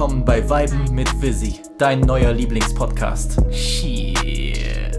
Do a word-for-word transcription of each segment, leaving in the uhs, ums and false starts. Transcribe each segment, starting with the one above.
willkommen bei Viben mit Visi, dein neuer Lieblingspodcast. Shit.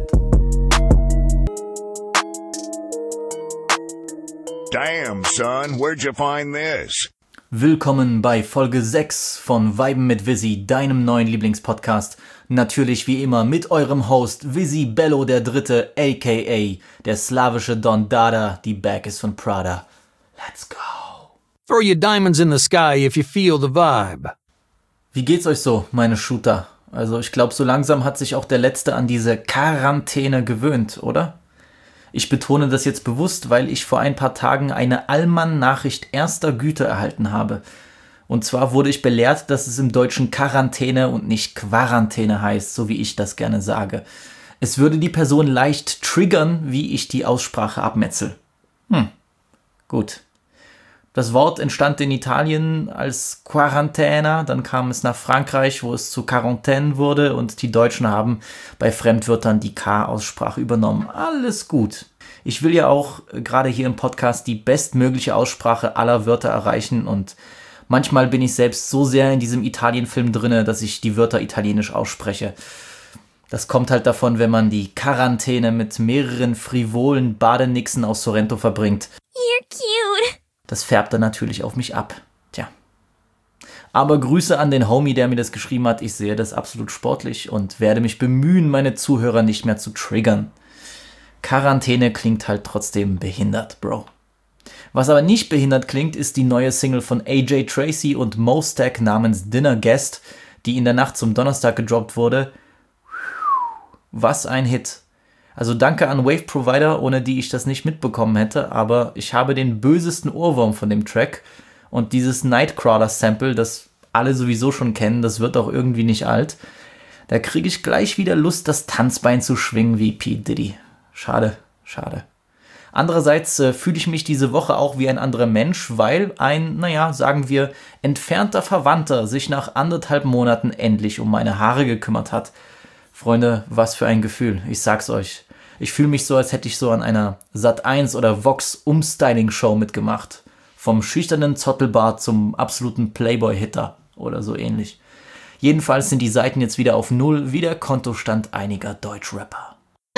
Damn, son, where'd you find this? Willkommen bei Folge sechs von Viben mit Visi, deinem neuen Lieblingspodcast. Natürlich wie immer mit eurem Host Visi Bello der Dritte, aka der slawische Don Dada, die Bag ist von Prada. Let's go. Throw your diamonds in the sky if you feel the vibe. Wie geht's euch so, meine Shooter? Also ich glaube, so langsam hat sich auch der Letzte an diese Quarantäne gewöhnt, oder? Ich betone das jetzt bewusst, weil ich vor ein paar Tagen eine Allmann-Nachricht erster Güte erhalten habe. Und zwar wurde ich belehrt, dass es im Deutschen Quarantäne und nicht Quarantäne heißt, so wie ich das gerne sage. Es würde die Person leicht triggern, wie ich die Aussprache abmetzel. Hm, gut. Das Wort entstand in Italien als Quarantäna, dann kam es nach Frankreich, wo es zu Quarantaine wurde und die Deutschen haben bei Fremdwörtern die K-Aussprache übernommen. Alles gut. Ich will ja auch gerade hier im Podcast die bestmögliche Aussprache aller Wörter erreichen und manchmal bin ich selbst so sehr in diesem Italien-Film drinne, dass ich die Wörter italienisch ausspreche. Das kommt halt davon, wenn man die Quarantäne mit mehreren frivolen Badenixen aus Sorrento verbringt. You're cute. Das färbt dann natürlich auf mich ab. Tja. Aber Grüße an den Homie, der mir das geschrieben hat. Ich sehe das absolut sportlich und werde mich bemühen, meine Zuhörer nicht mehr zu triggern. Quarantäne klingt halt trotzdem behindert, Bro. Was aber nicht behindert klingt, ist die neue Single von A J Tracey und Mostek namens Dinner Guest, die in der Nacht zum Donnerstag gedroppt wurde. Was ein Hit. Also danke an Wave Provider, ohne die ich das nicht mitbekommen hätte, aber ich habe den bösesten Ohrwurm von dem Track und dieses Nightcrawler-Sample, das alle sowieso schon kennen, das wird auch irgendwie nicht alt. Da kriege ich gleich wieder Lust, das Tanzbein zu schwingen wie P. Diddy. Schade, schade. Andererseits äh, fühle ich mich diese Woche auch wie ein anderer Mensch, weil ein, naja, sagen wir, entfernter Verwandter sich nach anderthalb Monaten endlich um meine Haare gekümmert hat. Freunde, was für ein Gefühl, ich sag's euch. Ich fühle mich so, als hätte ich so an einer Sat eins oder Vox Umstyling-Show mitgemacht. Vom schüchternen Zottelbart zum absoluten Playboy-Hitter oder so ähnlich. Jedenfalls sind die Seiten jetzt wieder auf Null, wie der Kontostand einiger Deutschrapper.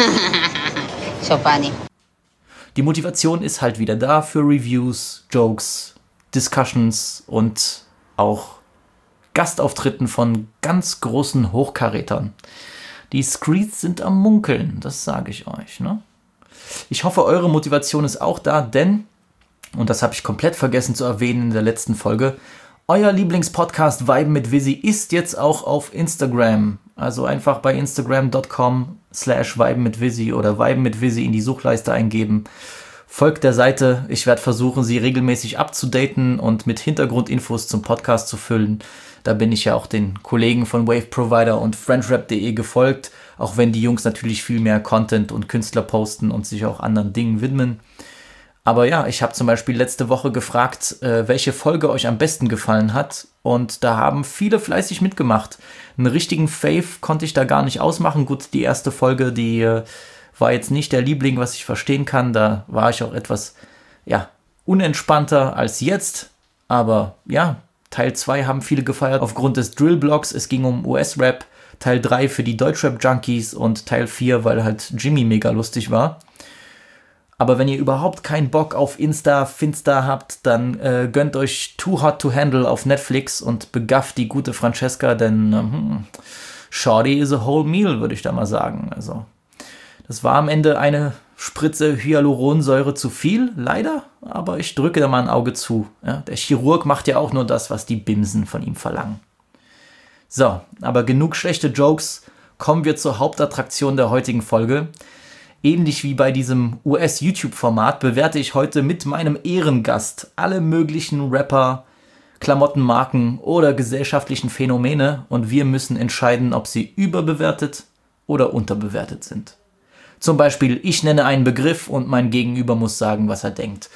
So funny. Die Motivation ist halt wieder da für Reviews, Jokes, Discussions und auch Gastauftritten von ganz großen Hochkarätern. Die Screeds sind am Munkeln, das sage ich euch, ne? Ich hoffe, eure Motivation ist auch da, denn, und das habe ich komplett vergessen zu erwähnen in der letzten Folge, euer Lieblingspodcast Viben mit Visi ist jetzt auch auf Instagram. Also einfach bei instagram dot com slash Viben mit Visi oder Viben mit Visi in die Suchleiste eingeben. Folgt der Seite, ich werde versuchen, sie regelmäßig abzudaten und mit Hintergrundinfos zum Podcast zu füllen. Da bin ich ja auch den Kollegen von Wave Provider und Friendrap punkt de gefolgt, auch wenn die Jungs natürlich viel mehr Content und Künstler posten und sich auch anderen Dingen widmen. Aber ja, ich habe zum Beispiel letzte Woche gefragt, äh, welche Folge euch am besten gefallen hat und da haben viele fleißig mitgemacht. Einen richtigen Fave konnte ich da gar nicht ausmachen. Gut, die erste Folge, die äh, war jetzt nicht der Liebling, was ich verstehen kann. Da war ich auch etwas, ja, unentspannter als jetzt. Aber ja, Teil zwei haben viele gefeiert aufgrund des Drill-Blocks. Es ging um U S-Rap. Teil drei für die Deutschrap-Junkies und Teil vier, weil halt Jimmy mega lustig war. Aber wenn ihr überhaupt keinen Bock auf Insta, Finsta habt, dann äh, gönnt euch Too Hot to Handle auf Netflix und begafft die gute Francesca, denn ähm, Shorty is a whole meal, würde ich da mal sagen. Also das war am Ende eine Spritze Hyaluronsäure zu viel, leider, aber ich drücke da mal ein Auge zu. Ja, der Chirurg macht ja auch nur das, was die Bimsen von ihm verlangen. So, aber genug schlechte Jokes, kommen wir zur Hauptattraktion der heutigen Folge. Ähnlich wie bei diesem U S-YouTube-Format bewerte ich heute mit meinem Ehrengast alle möglichen Rapper, Klamottenmarken oder gesellschaftlichen Phänomene und wir müssen entscheiden, ob sie überbewertet oder unterbewertet sind. Zum Beispiel, ich nenne einen Begriff und mein Gegenüber muss sagen, was er denkt.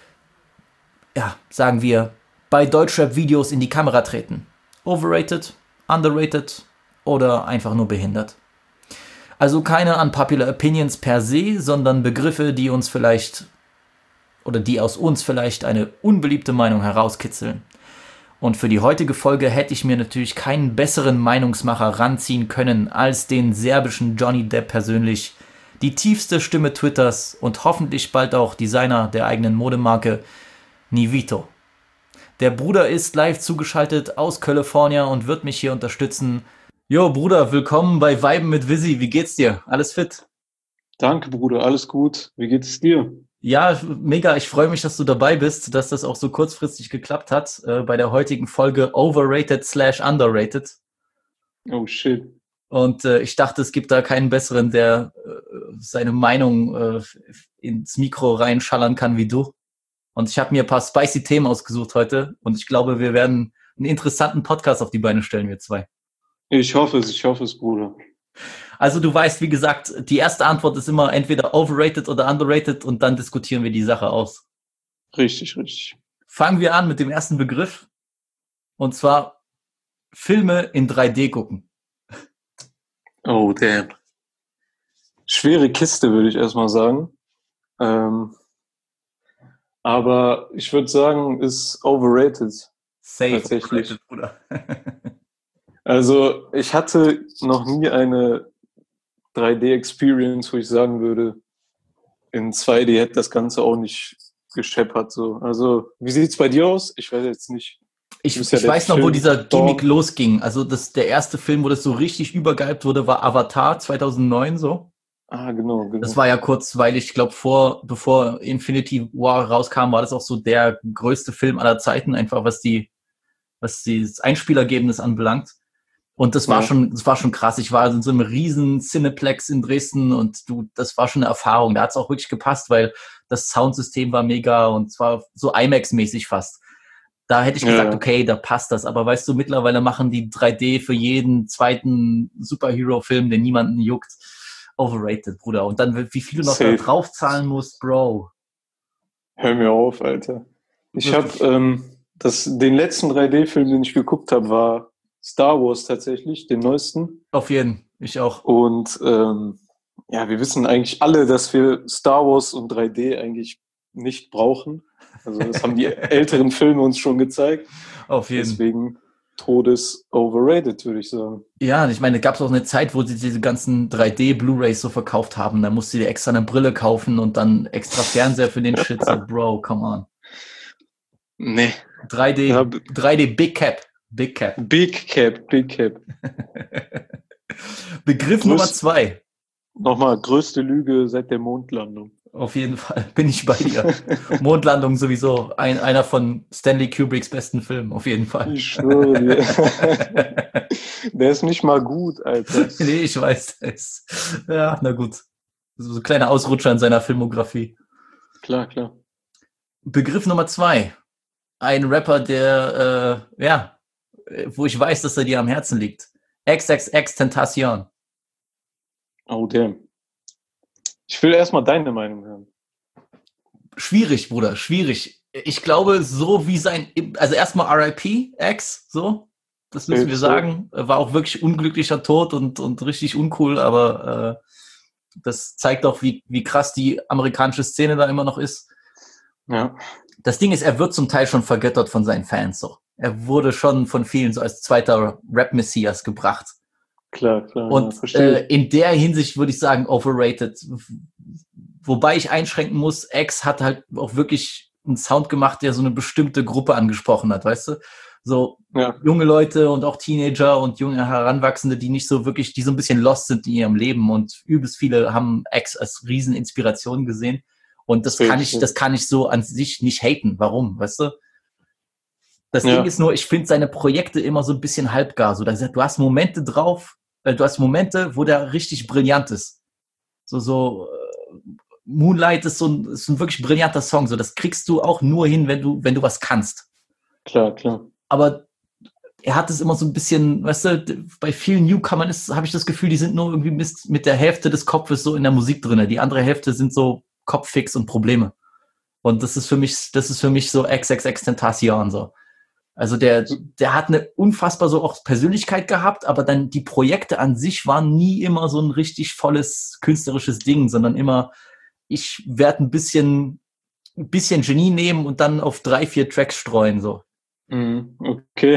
Ja, sagen wir, bei Deutschrap-Videos in die Kamera treten. Overrated, underrated oder einfach nur behindert. Also keine unpopular opinions per se, sondern Begriffe, die uns vielleicht oder die aus uns vielleicht eine unbeliebte Meinung herauskitzeln. Und für die heutige Folge hätte ich mir natürlich keinen besseren Meinungsmacher ranziehen können als den serbischen Johnny Depp persönlich, die tiefste Stimme Twitters und hoffentlich bald auch Designer der eigenen Modemarke Nivito. Der Bruder ist live zugeschaltet aus California und wird mich hier unterstützen. Jo, Bruder, willkommen bei Weiben mit Visi. Wie geht's dir? Alles fit? Danke, Bruder. Alles gut. Wie geht es dir? Ja, mega. Ich freue mich, dass du dabei bist, dass das auch so kurzfristig geklappt hat äh, bei der heutigen Folge Overrated slash Underrated. Oh, shit. Und äh, ich dachte, es gibt da keinen besseren, der äh, seine Meinung äh, ins Mikro reinschallern kann wie du. Und ich habe mir ein paar spicy Themen ausgesucht heute und ich glaube, wir werden einen interessanten Podcast auf die Beine stellen, wir zwei. Ich hoffe es, ich hoffe es, Bruder. Also du weißt, wie gesagt, die erste Antwort ist immer entweder overrated oder underrated und dann diskutieren wir die Sache aus. Richtig, richtig. Fangen wir an mit dem ersten Begriff und zwar Filme in drei D gucken. Oh, damn. Schwere Kiste, würde ich erstmal sagen. Ähm, aber ich würde sagen, ist overrated. Safe, tatsächlich. overrated, Bruder. Also ich hatte noch nie eine drei D-Experience, wo ich sagen würde, in zwei D hätte das Ganze auch nicht gescheppert. So. Also wie sieht's bei dir aus? Ich weiß jetzt nicht. Ich, ja ich weiß noch, wo Film dieser Gimmick Dawn. losging. Also das, der erste Film, wo das so richtig übergehypt wurde, war Avatar zweitausendneun so. Ah, genau, genau. Das war ja kurz, weil ich glaube, vor, bevor Infinity War rauskam, war das auch so der größte Film aller Zeiten, einfach was die, was das Einspielergebnis anbelangt. Und das war Ja. schon, das war schon krass. Ich war in so einem riesen Cineplex in Dresden und du, das war schon eine Erfahrung. Da hat es auch wirklich gepasst, weil das Soundsystem war mega und zwar so IMAX-mäßig fast. Da hätte ich Ja, gesagt, ja. okay, da passt das. Aber weißt du, mittlerweile machen die drei D für jeden zweiten Superhero-Film, den niemanden juckt. Overrated, Bruder. Und dann, wie viel du noch Safe. da drauf zahlen musst, Bro. Hör mir auf, Alter. Ich habe Wirklich? ähm, das, den letzten drei D-Film, den ich geguckt habe, war Star Wars tatsächlich, den neuesten. Auf jeden. Ich auch. Und ähm, ja, wir wissen eigentlich alle, dass wir Star Wars und drei D eigentlich nicht brauchen. Also das haben die älteren Filme uns schon gezeigt. Auf jeden. Deswegen Todes overrated, würde ich sagen. Ja, ich meine, gab es auch eine Zeit, wo sie diese ganzen drei D Blu-Rays so verkauft haben. Da musst du dir extra eine Brille kaufen und dann extra Fernseher für den Shit. So, Bro, come on. Nee. drei D, Ja, drei D Big Cap. Big Cap. Big Cap, Big Cap. Begriff Größ- Nummer zwei. Nochmal, größte Lüge seit der Mondlandung. Auf jeden Fall bin ich bei dir. Mondlandung sowieso ein, einer von Stanley Kubricks besten Filmen, auf jeden Fall. Ich schwöre dir. Der ist nicht mal gut, Alter. Nee, ich weiß das. Ja, na gut. So ein kleiner Ausrutscher in seiner Filmografie. Klar, klar. Begriff Nummer zwei. Ein Rapper, der, äh, ja, wo ich weiß, dass er dir am Herzen liegt. X X X Tentacion. Oh, damn. Ich will erstmal deine Meinung hören. Schwierig, Bruder, schwierig. Ich glaube, so wie sein, also erstmal R I P X, so, das müssen wir So. sagen, war auch wirklich unglücklicher Tod und, und richtig uncool, aber äh, das zeigt auch, wie, wie krass die amerikanische Szene da immer noch ist. Ja. Das Ding ist, er wird zum Teil schon vergöttert von seinen Fans, so. Er wurde schon von vielen so als zweiter Rap-Messias gebracht. Klar, klar. ja, Und verstehe. äh, in der Hinsicht würde ich sagen, overrated. Wobei ich einschränken muss, X hat halt auch wirklich einen Sound gemacht, der so eine bestimmte Gruppe angesprochen hat, weißt du? So Ja. junge Leute und auch Teenager und junge Heranwachsende, die nicht so wirklich, die so ein bisschen lost sind in ihrem Leben und übelst viele haben X als Rieseninspiration gesehen. Und das Safe, kann ich, safe. das kann ich so an sich nicht haten. Warum, weißt du? Das Ja. Ding ist nur, ich finde seine Projekte immer so ein bisschen halbgar. So, da gesagt, du hast Momente drauf, äh, du hast Momente, wo der richtig brillant ist. So, so, äh, Moonlight ist so ein, ist ein wirklich brillanter Song. So, das kriegst du auch nur hin, wenn du, wenn du was kannst. Klar, klar. Aber er hat es immer so ein bisschen, weißt du, d- bei vielen Newcomern ist, habe ich das Gefühl, die sind nur irgendwie mit, mit der Hälfte des Kopfes so in der Musik drinne. Die andere Hälfte sind so Kopffix und Probleme. Und das ist für mich, das ist für mich so X X X Tentacion so. Also der, der hat eine unfassbar so auch Persönlichkeit gehabt, aber dann die Projekte an sich waren nie immer so ein richtig volles künstlerisches Ding, sondern immer, ich werde ein bisschen, ein bisschen Genie nehmen und dann auf drei, vier Tracks streuen, so. Mhm, okay.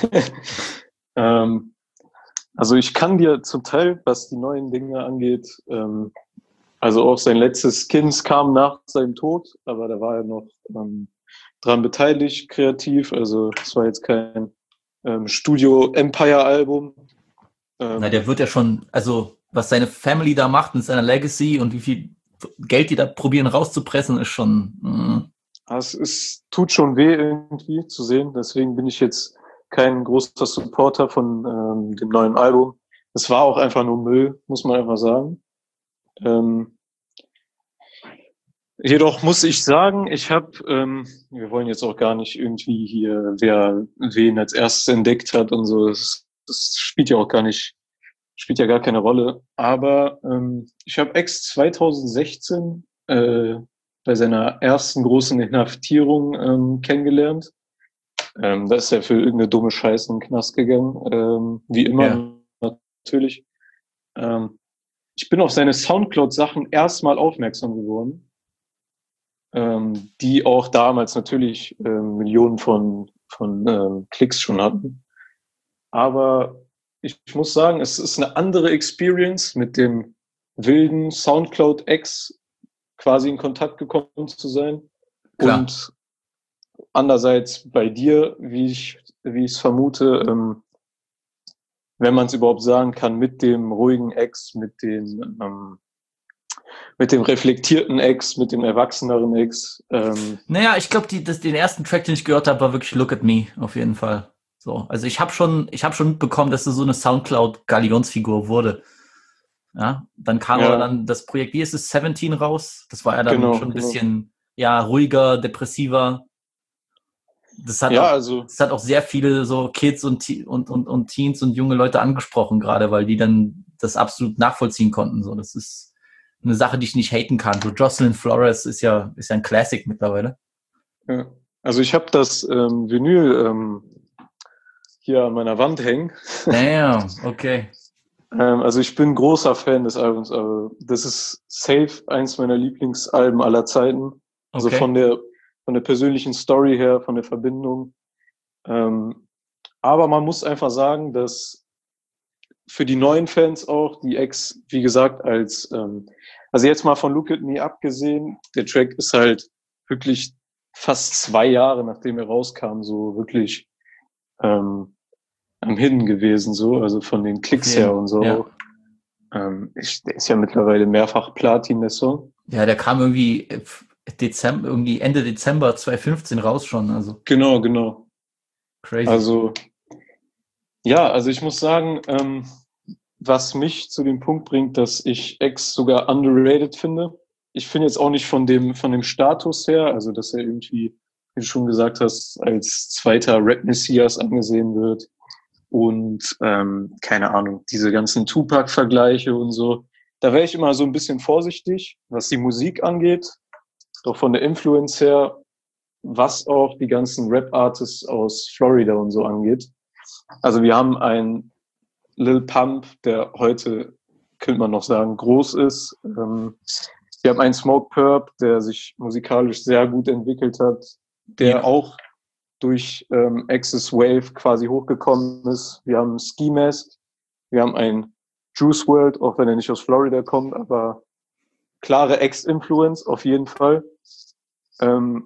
ähm, also ich kann dir zum Teil, was die neuen Dinge angeht, ähm, also auch sein letztes Skins kam nach seinem Tod, aber da war er noch ähm, dran beteiligt, kreativ. Also es war jetzt kein ähm, Studio Empire Album. Na, Ähm, der wird ja schon, also was seine Family da macht mit seiner Legacy und wie viel Geld die da probieren rauszupressen, ist schon. Mh. es ist, tut schon weh irgendwie zu sehen. Deswegen bin ich jetzt kein großer Supporter von ähm, dem neuen Album. Es war auch einfach nur Müll, muss man einfach sagen. Ähm, Jedoch muss ich sagen, ich habe, ähm, wir wollen jetzt auch gar nicht irgendwie hier, wer wen als erstes entdeckt hat und so. Das, das spielt ja auch gar nicht, spielt ja gar keine Rolle. Aber ähm, ich habe X zwanzig sechzehn äh, bei seiner ersten großen Inhaftierung ähm, kennengelernt. Ähm, da ist er für irgendeine dumme Scheiße in den Knast gegangen, ähm, wie Ja, immer natürlich. Ähm, ich bin auf seine Soundcloud-Sachen erstmal aufmerksam geworden, ähm, die auch damals natürlich ähm, Millionen von, von ähm, Klicks schon hatten. Aber ich, ich muss sagen, es ist eine andere Experience, mit dem wilden Soundcloud X quasi in Kontakt gekommen zu sein. klar. Und andererseits bei dir, wie ich wie ich es vermute, ähm, wenn man es überhaupt sagen kann, mit dem ruhigen Ex, mit dem, ähm, mit dem reflektierten Ex, mit dem erwachseneren Ex. Ähm, Naja, ich glaube, die, das, den ersten Track, den ich gehört habe, war wirklich Look at Me, auf jeden Fall. So, also ich habe schon, ich habe schon mitbekommen, dass es so eine Soundcloud-Galionsfigur wurde. Ja, dann kam aber ja, dann das Projekt, wie ist es, siebzehn raus. Das war ja dann genau, schon ein genau. bisschen, ja, ruhiger, depressiver. Das hat Ja, auch, also, das hat auch sehr viele so Kids und, und, und, und Teens und junge Leute angesprochen, gerade weil die dann das absolut nachvollziehen konnten. So, das ist eine Sache, die ich nicht haten kann. So Jocelyn Flores ist ja, ist ja ein Classic mittlerweile. ja. Also ich habe das ähm, Vinyl ähm, hier an meiner Wand hängen. Damn, okay. ähm, also ich bin großer Fan des Albums, aber das ist safe eins meiner Lieblingsalben aller Zeiten. Also Okay. von der von der persönlichen Story her, von der Verbindung. Ähm, aber man muss einfach sagen, dass für die neuen Fans auch die Ex, wie gesagt, als ähm, also jetzt mal von Look at Me abgesehen, der Track ist halt wirklich fast zwei Jahre, nachdem er rauskam, so wirklich ähm, am Hidden gewesen, so, also von den Auf Klicks her jeden, und so ja. auch. Ähm, ich, der ist ja mittlerweile mehrfach Platin, der Song. Ja, der kam irgendwie Dezember, irgendwie Ende Dezember zwanzig fünfzehn raus schon, also Genau, genau. crazy. Also, ja, also ich muss sagen, ähm, was mich zu dem Punkt bringt, dass ich X sogar underrated finde. Ich finde jetzt auch nicht von dem, von dem Status her, also dass er irgendwie, wie du schon gesagt hast, als zweiter Rap-Messias angesehen wird. Und ähm, keine Ahnung, diese ganzen Tupac-Vergleiche und so. Da wäre ich immer so ein bisschen vorsichtig, was die Musik angeht. Doch von der Influence her, was auch die ganzen Rap-Artists aus Florida und so angeht. Also wir haben einen Lil Pump, der heute, könnte man noch sagen, groß ist. Ähm, wir haben einen Smoke Purp, der sich musikalisch sehr gut entwickelt hat, der Ja. auch durch ähm, Access Wave quasi hochgekommen ist. Wir haben Ski Mask, wir haben einen Juice world, auch wenn er nicht aus Florida kommt, aber klare Ex-Influence auf jeden Fall. Ähm,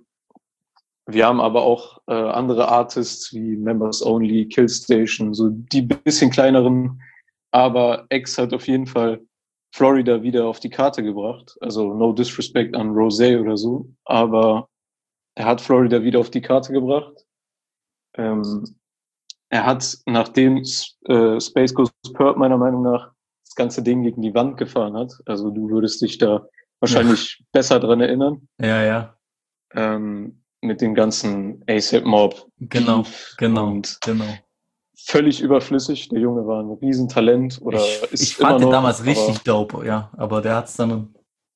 wir haben aber auch äh, andere Artists wie Members Only, Killstation, so die bisschen kleineren. Aber X hat auf jeden Fall Florida wieder auf die Karte gebracht. Also no disrespect an Rosé oder so. Aber er hat Florida wieder auf die Karte gebracht. Ähm, er hat, nachdem äh, Space Ghost Perp meiner Meinung nach das ganze Ding gegen die Wand gefahren hat, also du würdest dich da Ja, wahrscheinlich besser dran erinnern, ja, ja. ähm, mit dem ganzen A$AP Mob Genau, Beef genau, und genau. völlig überflüssig. Der Junge war ein Riesentalent Ich, oder ich ist immer fand den noch, damals aber richtig dope, ja, aber der hat's dann,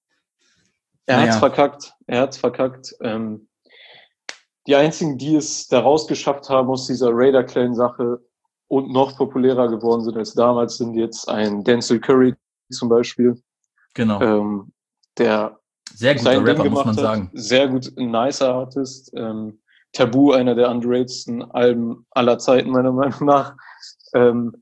er hat's naja, verkackt. Er hat's verkackt. Ähm, die einzigen, die es da rausgeschafft haben aus dieser Raider-Clan-Sache und noch populärer geworden sind als damals, sind jetzt ein Denzel Curry zum Beispiel, genau. ähm, der Sehr guter sein Ding Rapper, muss man gemacht hat. sagen. Sehr gut, ein nicer Artist. Ähm, Tabu, einer der underratedsten Alben aller Zeiten, meiner Meinung nach. Ähm,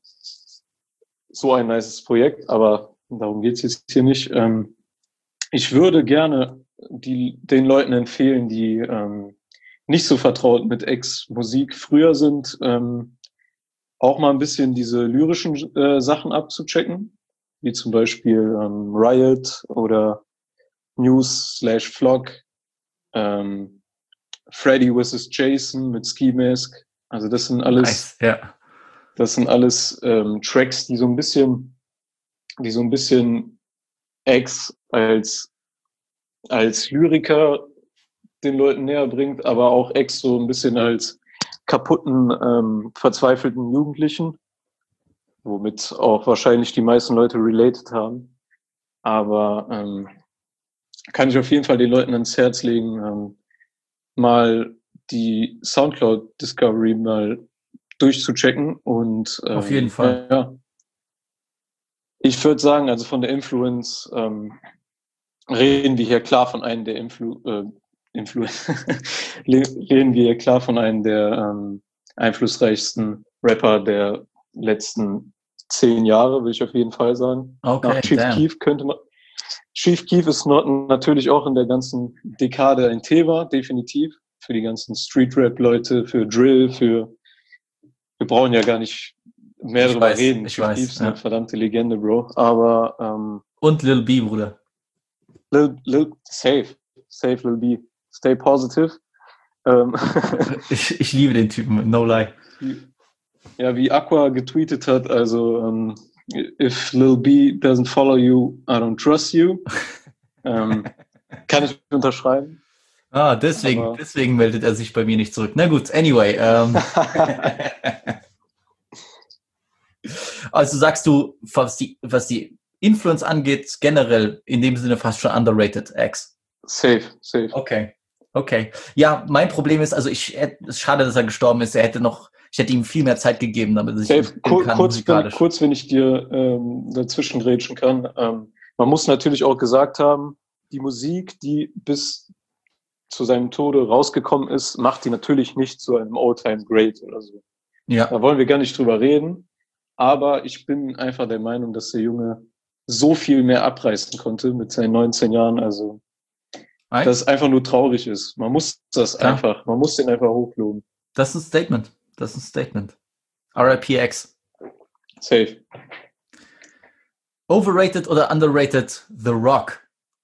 so ein nices Projekt, aber darum geht's jetzt hier nicht. Ähm, ich würde gerne die, den Leuten empfehlen, die ähm, nicht so vertraut mit Ex-Musik früher sind, ähm, auch mal ein bisschen diese lyrischen äh, Sachen abzuchecken, wie zum Beispiel ähm, Riot oder News slash Vlog, ähm, Freddy versus. Jason mit Ski Mask. Also das sind alles, Nice, ja. das sind alles ähm, Tracks, die so ein bisschen, die so ein bisschen Ex als als Lyriker den Leuten näher bringt, aber auch Ex so ein bisschen als kaputten, ähm, verzweifelten Jugendlichen, womit auch wahrscheinlich die meisten Leute related haben. Aber ähm, kann ich auf jeden Fall den Leuten ans Herz legen, ähm, mal die Soundcloud Discovery mal durchzuchecken und ähm, Auf jeden Fall. Ja, ich würde sagen, also von der Influence ähm, reden wir hier klar von einem der Influ äh, Influ reden wir hier klar von einem der ähm, einflussreichsten Rapper der letzten zehn Jahre, würde ich auf jeden Fall sagen. Okay, Nach Chief damn. Keef könnte man. Chief Keef ist not, natürlich auch in der ganzen Dekade ein Thema, definitiv. Für die ganzen Street-Rap-Leute, für Drill, für. Wir brauchen ja gar nicht mehr Ich drüber weiß, reden. ich Chief weiß, Keef ist ja. eine verdammte Legende, Bro. Aber ähm, Und Lil B, Bruder. Lil, Lil, safe, safe, Lil B. Stay positive. Ähm, Ich, ich liebe den Typen, no lie. ja, wie Aqua getweetet hat, also ähm, if Lil B doesn't follow you, I don't trust you. ähm, kann ich unterschreiben. Ah, deswegen, Aber- deswegen meldet er sich bei mir nicht zurück. Na gut, anyway. Ähm. Also sagst du, was die, was die Influence angeht, generell in dem Sinne fast schon underrated, X. Safe, safe. Okay, okay. Ja, mein Problem ist, also ich, es ist schade, dass er gestorben ist. Er hätte noch, ich hätte ihm viel mehr Zeit gegeben, damit er sich Safe. entwickeln Kur kann, kurz, wenn, musikalisch. kurz, wenn ich dir ähm, dazwischen grätschen kann. Ähm, man muss natürlich auch gesagt haben, die Musik, die bis zu seinem Tode rausgekommen ist, macht die natürlich nicht zu einem All-Time-Great oder so. Ja, Da wollen wir gar nicht drüber reden. Aber ich bin einfach der Meinung, dass der Junge so viel mehr abreißen konnte mit seinen neunzehn Jahren. Also, Right? dass es einfach nur traurig ist. Man muss das Klar. einfach, man muss den einfach hochloben. Das ist ein Statement. Das ist ein Statement. R I P X. Safe. Overrated oder underrated The Rock?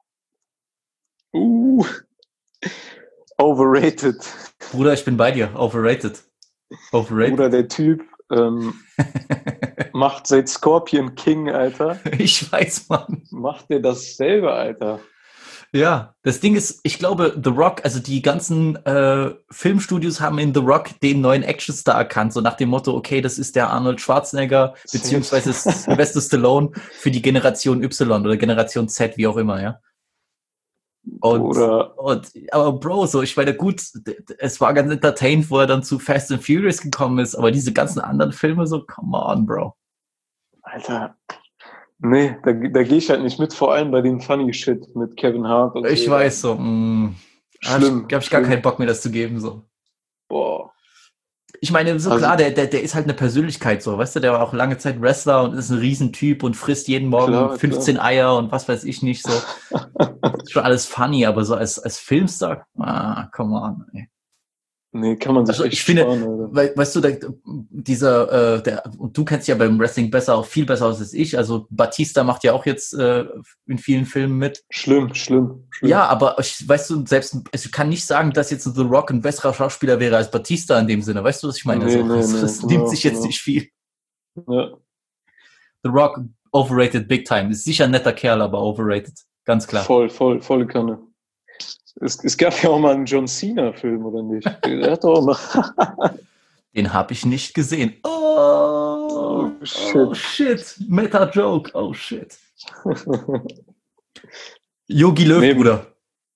Uh. Overrated. Bruder, ich bin bei dir. Overrated. Overrated. Bruder, der Typ ähm, macht seit Scorpion King, Alter. Ich weiß, Mann. Macht der dasselbe, Alter. Ja, das Ding ist, ich glaube, The Rock, also die ganzen äh, Filmstudios haben in The Rock den neuen Actionstar erkannt, so nach dem Motto, okay, das ist der Arnold Schwarzenegger, beziehungsweise Sylvester Stallone für die Generation Y oder Generation Z, wie auch immer, ja. Und, Oder und aber Bro, so, ich meine, gut, es war ganz entertained, wo er dann zu Fast and Furious gekommen ist, aber diese ganzen anderen Filme, so, come on, Bro. Alter. Nee, da, da gehe ich halt nicht mit, vor allem bei dem Funny Shit mit Kevin Hart. Und Ich so. weiß, so, mh, Schlimm. hab ich, hab ich gar schlimm. keinen Bock, mir das zu geben, so. Boah. Ich meine, so Also- klar, der, der, der ist halt eine Persönlichkeit, so, weißt du, der war auch lange Zeit Wrestler und ist ein Riesentyp und frisst jeden Morgen Klar, fünfzehn Eier und was weiß ich nicht, so. Ist schon alles funny, aber so als, als Filmstar, ah, come on, ey. Nee, kann man sich Also echt ich finde, sparen, Alter. we, weißt du, der, dieser, äh, der, und du kennst ja beim Wrestling besser, auch viel besser aus als ich, also Batista macht ja auch jetzt äh, in vielen Filmen mit. Schlimm, schlimm, schlimm. Ja, aber ich, weißt du, selbst, also ich kann nicht sagen, dass jetzt The Rock ein besserer Schauspieler wäre als Batista in dem Sinne, weißt du, was ich meine? Nee, so, nee, das nee, das genau, nimmt sich jetzt genau. nicht viel. Ja. The Rock, overrated big time. Ist sicher ein netter Kerl, aber overrated. Ganz klar. Voll, voll, volle Kanne. Es, es gab ja auch mal einen John Cena-Film, oder nicht? Der hat doch auch mal. Den habe ich nicht gesehen. Oh, Oh, shit. oh shit. Meta-Joke. Oh shit. Yogi Löw, Nee. Bruder.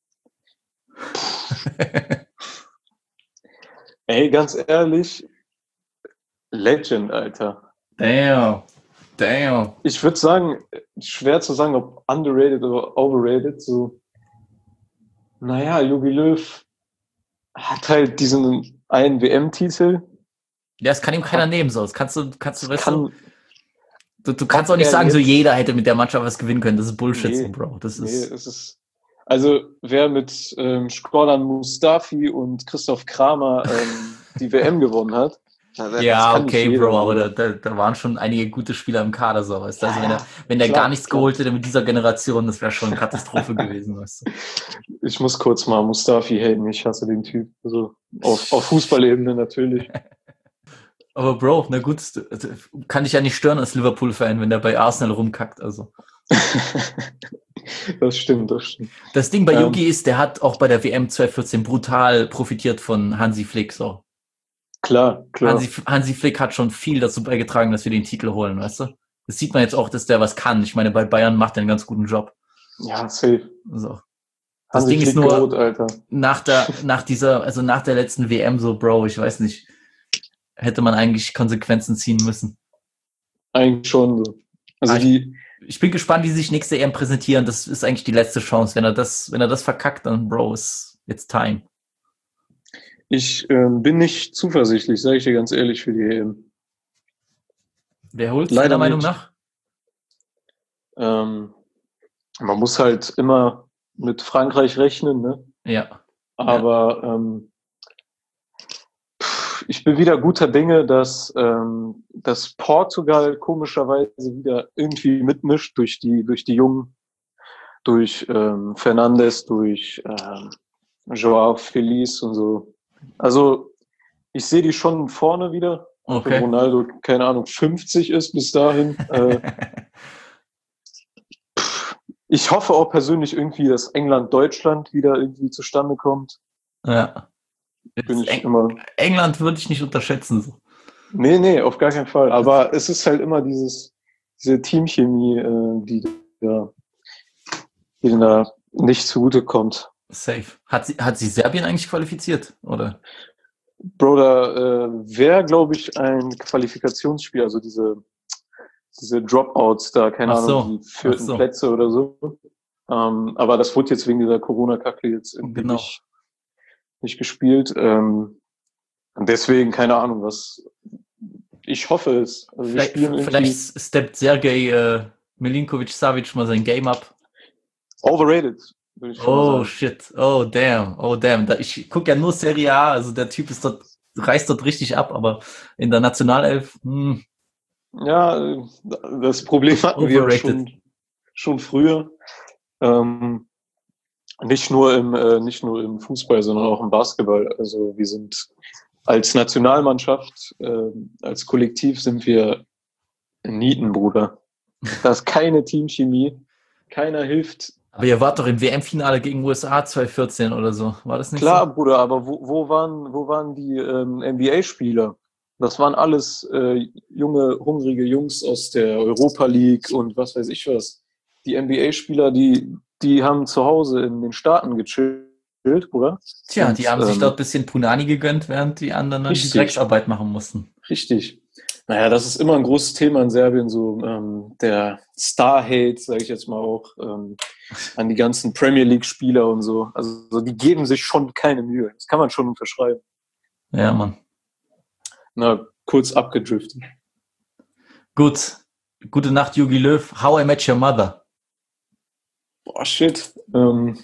Ey, ganz ehrlich, Legend, Alter. Damn. Damn. Ich würde sagen, schwer zu sagen, ob underrated oder overrated. So, naja, Jogi Löw hat halt diesen einen W M-Titel. Ja, das kann ihm keiner nehmen, so. Das kannst du, kannst du, weißt Kann, du, du, du kannst ob auch nicht er sagen, so jetzt- jeder hätte mit der Mannschaft was gewinnen können. Das ist Bullshit, Nee, so, Bro. Das nee, ist, es ist. Also, wer mit ähm, Şkolan Mustafi und Christoph Kramer ähm, die W M gewonnen hat, na, das ja, kann nicht okay, jeder, Bro, aber da, Bruder. da, da waren schon einige gute Spieler im Kader, so, weißt du. Also, Ja, wenn er, ja, wenn der klar, gar nichts klar. geholt hätte mit dieser Generation, das wäre schon eine Katastrophe gewesen, weißt du. Ich muss kurz mal Mustafi haten, ich hasse den Typ. Also, auf, auf Fußballebene natürlich. Aber Bro, na gut, kann dich ja nicht stören als Liverpool-Fan, wenn der bei Arsenal rumkackt, also. Das stimmt, das stimmt. Das Ding bei Ähm, Yuki ist, der hat auch bei der W M zwanzig vierzehn brutal profitiert von Hansi Flick, so. Klar, klar. Hansi, Hansi Flick hat schon viel dazu beigetragen, dass wir den Titel holen, weißt du? Das sieht man jetzt auch, dass der was kann. Ich meine, bei Bayern macht er einen ganz guten Job. Ja, safe. So. Das Hansi Ding ist Flick nur, Goat, Alter. nach der, nach dieser, also nach der letzten W M so, Bro, ich weiß nicht, hätte man eigentlich Konsequenzen ziehen müssen. Eigentlich schon so. Also Ah, die, Ich bin gespannt, wie sie sich nächste E M präsentieren. Das ist eigentlich die letzte Chance. Wenn er das, wenn er das verkackt, dann, Bro, ist it's time. ich ähm, bin nicht zuversichtlich, sage ich dir ganz ehrlich, für die E M. Wer holt Leider deiner Meinung nicht. nach? Ähm, man muss halt immer mit Frankreich rechnen, ne? Ja. Aber ähm, pff, ich bin wieder guter Dinge, dass, ähm, dass Portugal komischerweise wieder irgendwie mitmischt durch die, durch die Jungen, durch ähm, Fernandes, durch ähm, Joao Feliz und so. Also ich sehe die schon vorne wieder. Auch wenn Okay. Ronaldo, keine Ahnung, fünfzig ist bis dahin. Äh, ich hoffe auch persönlich irgendwie, dass England-Deutschland wieder irgendwie zustande kommt. Ja. Bin ich Eng immer. England würde ich nicht unterschätzen. So. Nee, nee, auf gar keinen Fall. Aber es ist halt immer dieses, diese Teamchemie, äh, die da, die da nicht zugute kommt. Safe. Hat sie, hat sie Serbien eigentlich qualifiziert? Oder? Bruder, äh, wäre, glaube ich, ein Qualifikationsspiel, also diese, diese Dropouts da, keine Ach so, Ahnung, die vierten ach so. Plätze oder so. Ähm, aber das wurde jetzt wegen dieser Corona-Kacke jetzt irgendwie Genau. nicht, nicht gespielt. Ähm, und deswegen, keine Ahnung, was. Ich hoffe es. Also wir Vielleicht, spielen irgendwie vielleicht steppt Sergej äh, Milinkovic-Savic mal sein Game up. overrated, würde ich schon mal Oh sagen. shit, oh damn, oh damn. Da, ich gucke ja nur Serie A, also der Typ ist dort, reißt dort richtig ab, aber in der Nationalelf, hm, Ja, äh, das Problem hatten wir Overrated. schon, schon früher. Ähm, nicht nur im, äh, nicht nur im Fußball, sondern auch im Basketball. Also wir sind als Nationalmannschaft, äh, als Kollektiv sind wir Nieten, Bruder. Da ist keine Teamchemie. Keiner hilft. aber ihr wart doch im W M-Finale gegen U S A zwanzig vierzehn oder so, war das nicht Klar, so? Bruder, aber wo, wo waren, wo waren die ähm, N B A-Spieler? Das waren alles äh, junge, hungrige Jungs aus der Europa League und was weiß ich was. Die N B A-Spieler, die, die haben zu Hause in den Staaten gechillt, Bruder. Tja, Und, die haben sich ähm, dort ein bisschen Punani gegönnt, während die anderen dann die Richtig. Drecksarbeit machen mussten. Richtig. Naja, das ist immer ein großes Thema in Serbien, so ähm, der Star-Hate, sage ich jetzt mal auch, ähm, an die ganzen Premier League-Spieler und so. Also so, die geben sich schon keine Mühe. Das kann man schon unterschreiben. Ja, Mann. Na, kurz abgedriftet. Gut. Gute Nacht, Jogi Löw. How I Met Your Mother. Boah, shit. Ähm,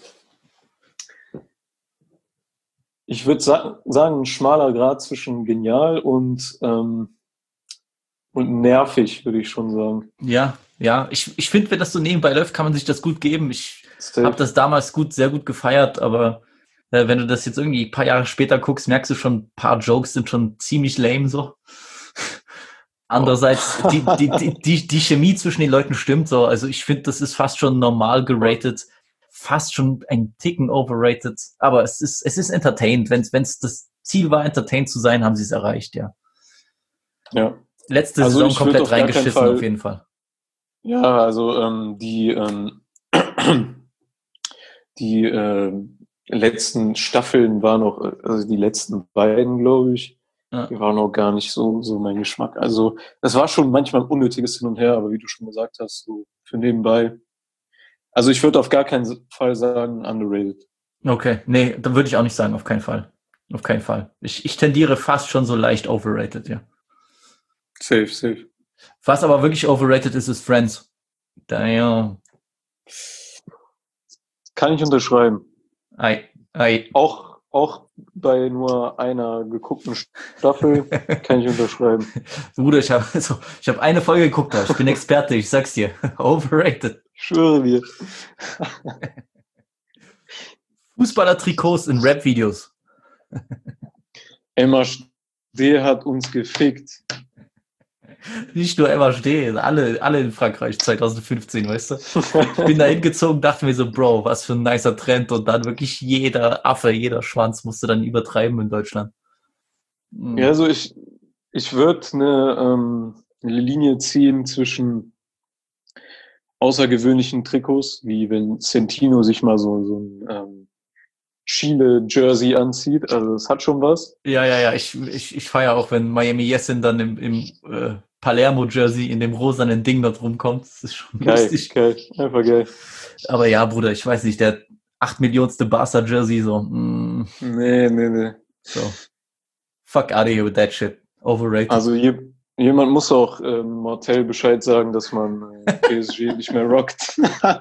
ich würde sa- sagen, ein schmaler Grad zwischen genial und, ähm, und nervig, würde ich schon sagen. Ja, ja. Ich, ich finde, wenn das so nebenbei läuft, kann man sich das gut geben. Ich Safe. habe das damals gut, sehr gut gefeiert, aber äh, wenn du das jetzt irgendwie ein paar Jahre später guckst, merkst du schon, ein paar Jokes sind schon ziemlich lame so. Andererseits, die, die, die, die, die Chemie zwischen den Leuten stimmt so. Also ich finde, das ist fast schon normal geratet, fast schon ein Ticken overrated. Aber es ist, es ist entertained. Wenn es das Ziel war, entertained zu sein, haben sie es erreicht, ja. Ja. Letzte Also Saison ich würd komplett auf gar keinen reingeschissen, Fall- auf jeden Fall. Ja, also ähm, die, ähm, die äh, letzten Staffeln waren noch, also die letzten beiden, glaube ich, Ja. die waren auch gar nicht so, so mein Geschmack. Also es war schon manchmal ein unnötiges Hin und Her, aber wie du schon gesagt hast, so für nebenbei. Also ich würde auf gar keinen Fall sagen underrated. Okay, nee, dann würde ich auch nicht sagen, auf keinen Fall. Auf keinen Fall. Ich, ich tendiere fast schon so leicht overrated, ja. Safe, safe. Was aber wirklich overrated ist, ist Friends. Damn. Kann ich unterschreiben. Ei, ei. Auch, auch bei nur einer geguckten Staffel kann ich unterschreiben. Bruder, ich habe also, ich hab eine Folge geguckt, ich bin Experte, ich sag's dir. Overrated. Ich schwöre dir. Fußballer-Trikots in Rap-Videos. Emma D. hat uns gefickt. Nicht nur Emma Steh, alle, alle in Frankreich zwanzig fünfzehn, weißt du? Ich bin da hingezogen, dachte mir so, Bro, was für ein nicer Trend. Und dann wirklich jeder Affe, jeder Schwanz musste dann übertreiben in Deutschland. Mhm. Ja, also ich, ich würde eine, ähm, eine Linie ziehen zwischen außergewöhnlichen Trikots, wie wenn Centino sich mal so, so ein ähm, Chile-Jersey anzieht. Also es hat schon was. Ja, ja, ja. Ich, ich, ich feiere auch, wenn Miami Yessin dann im, im äh, Palermo-Jersey in dem rosanen Ding dort rumkommt. Das ist schon Geil, lustig. geil, einfach geil. Aber ja, Bruder, ich weiß nicht, der acht Millionste Barca-Jersey, so, mm, Nee, nee, nee. so. Fuck out of here with that shit. Overrated. Also je, jemand muss auch ähm, Martell Bescheid sagen, dass man äh, P S G nicht mehr rockt.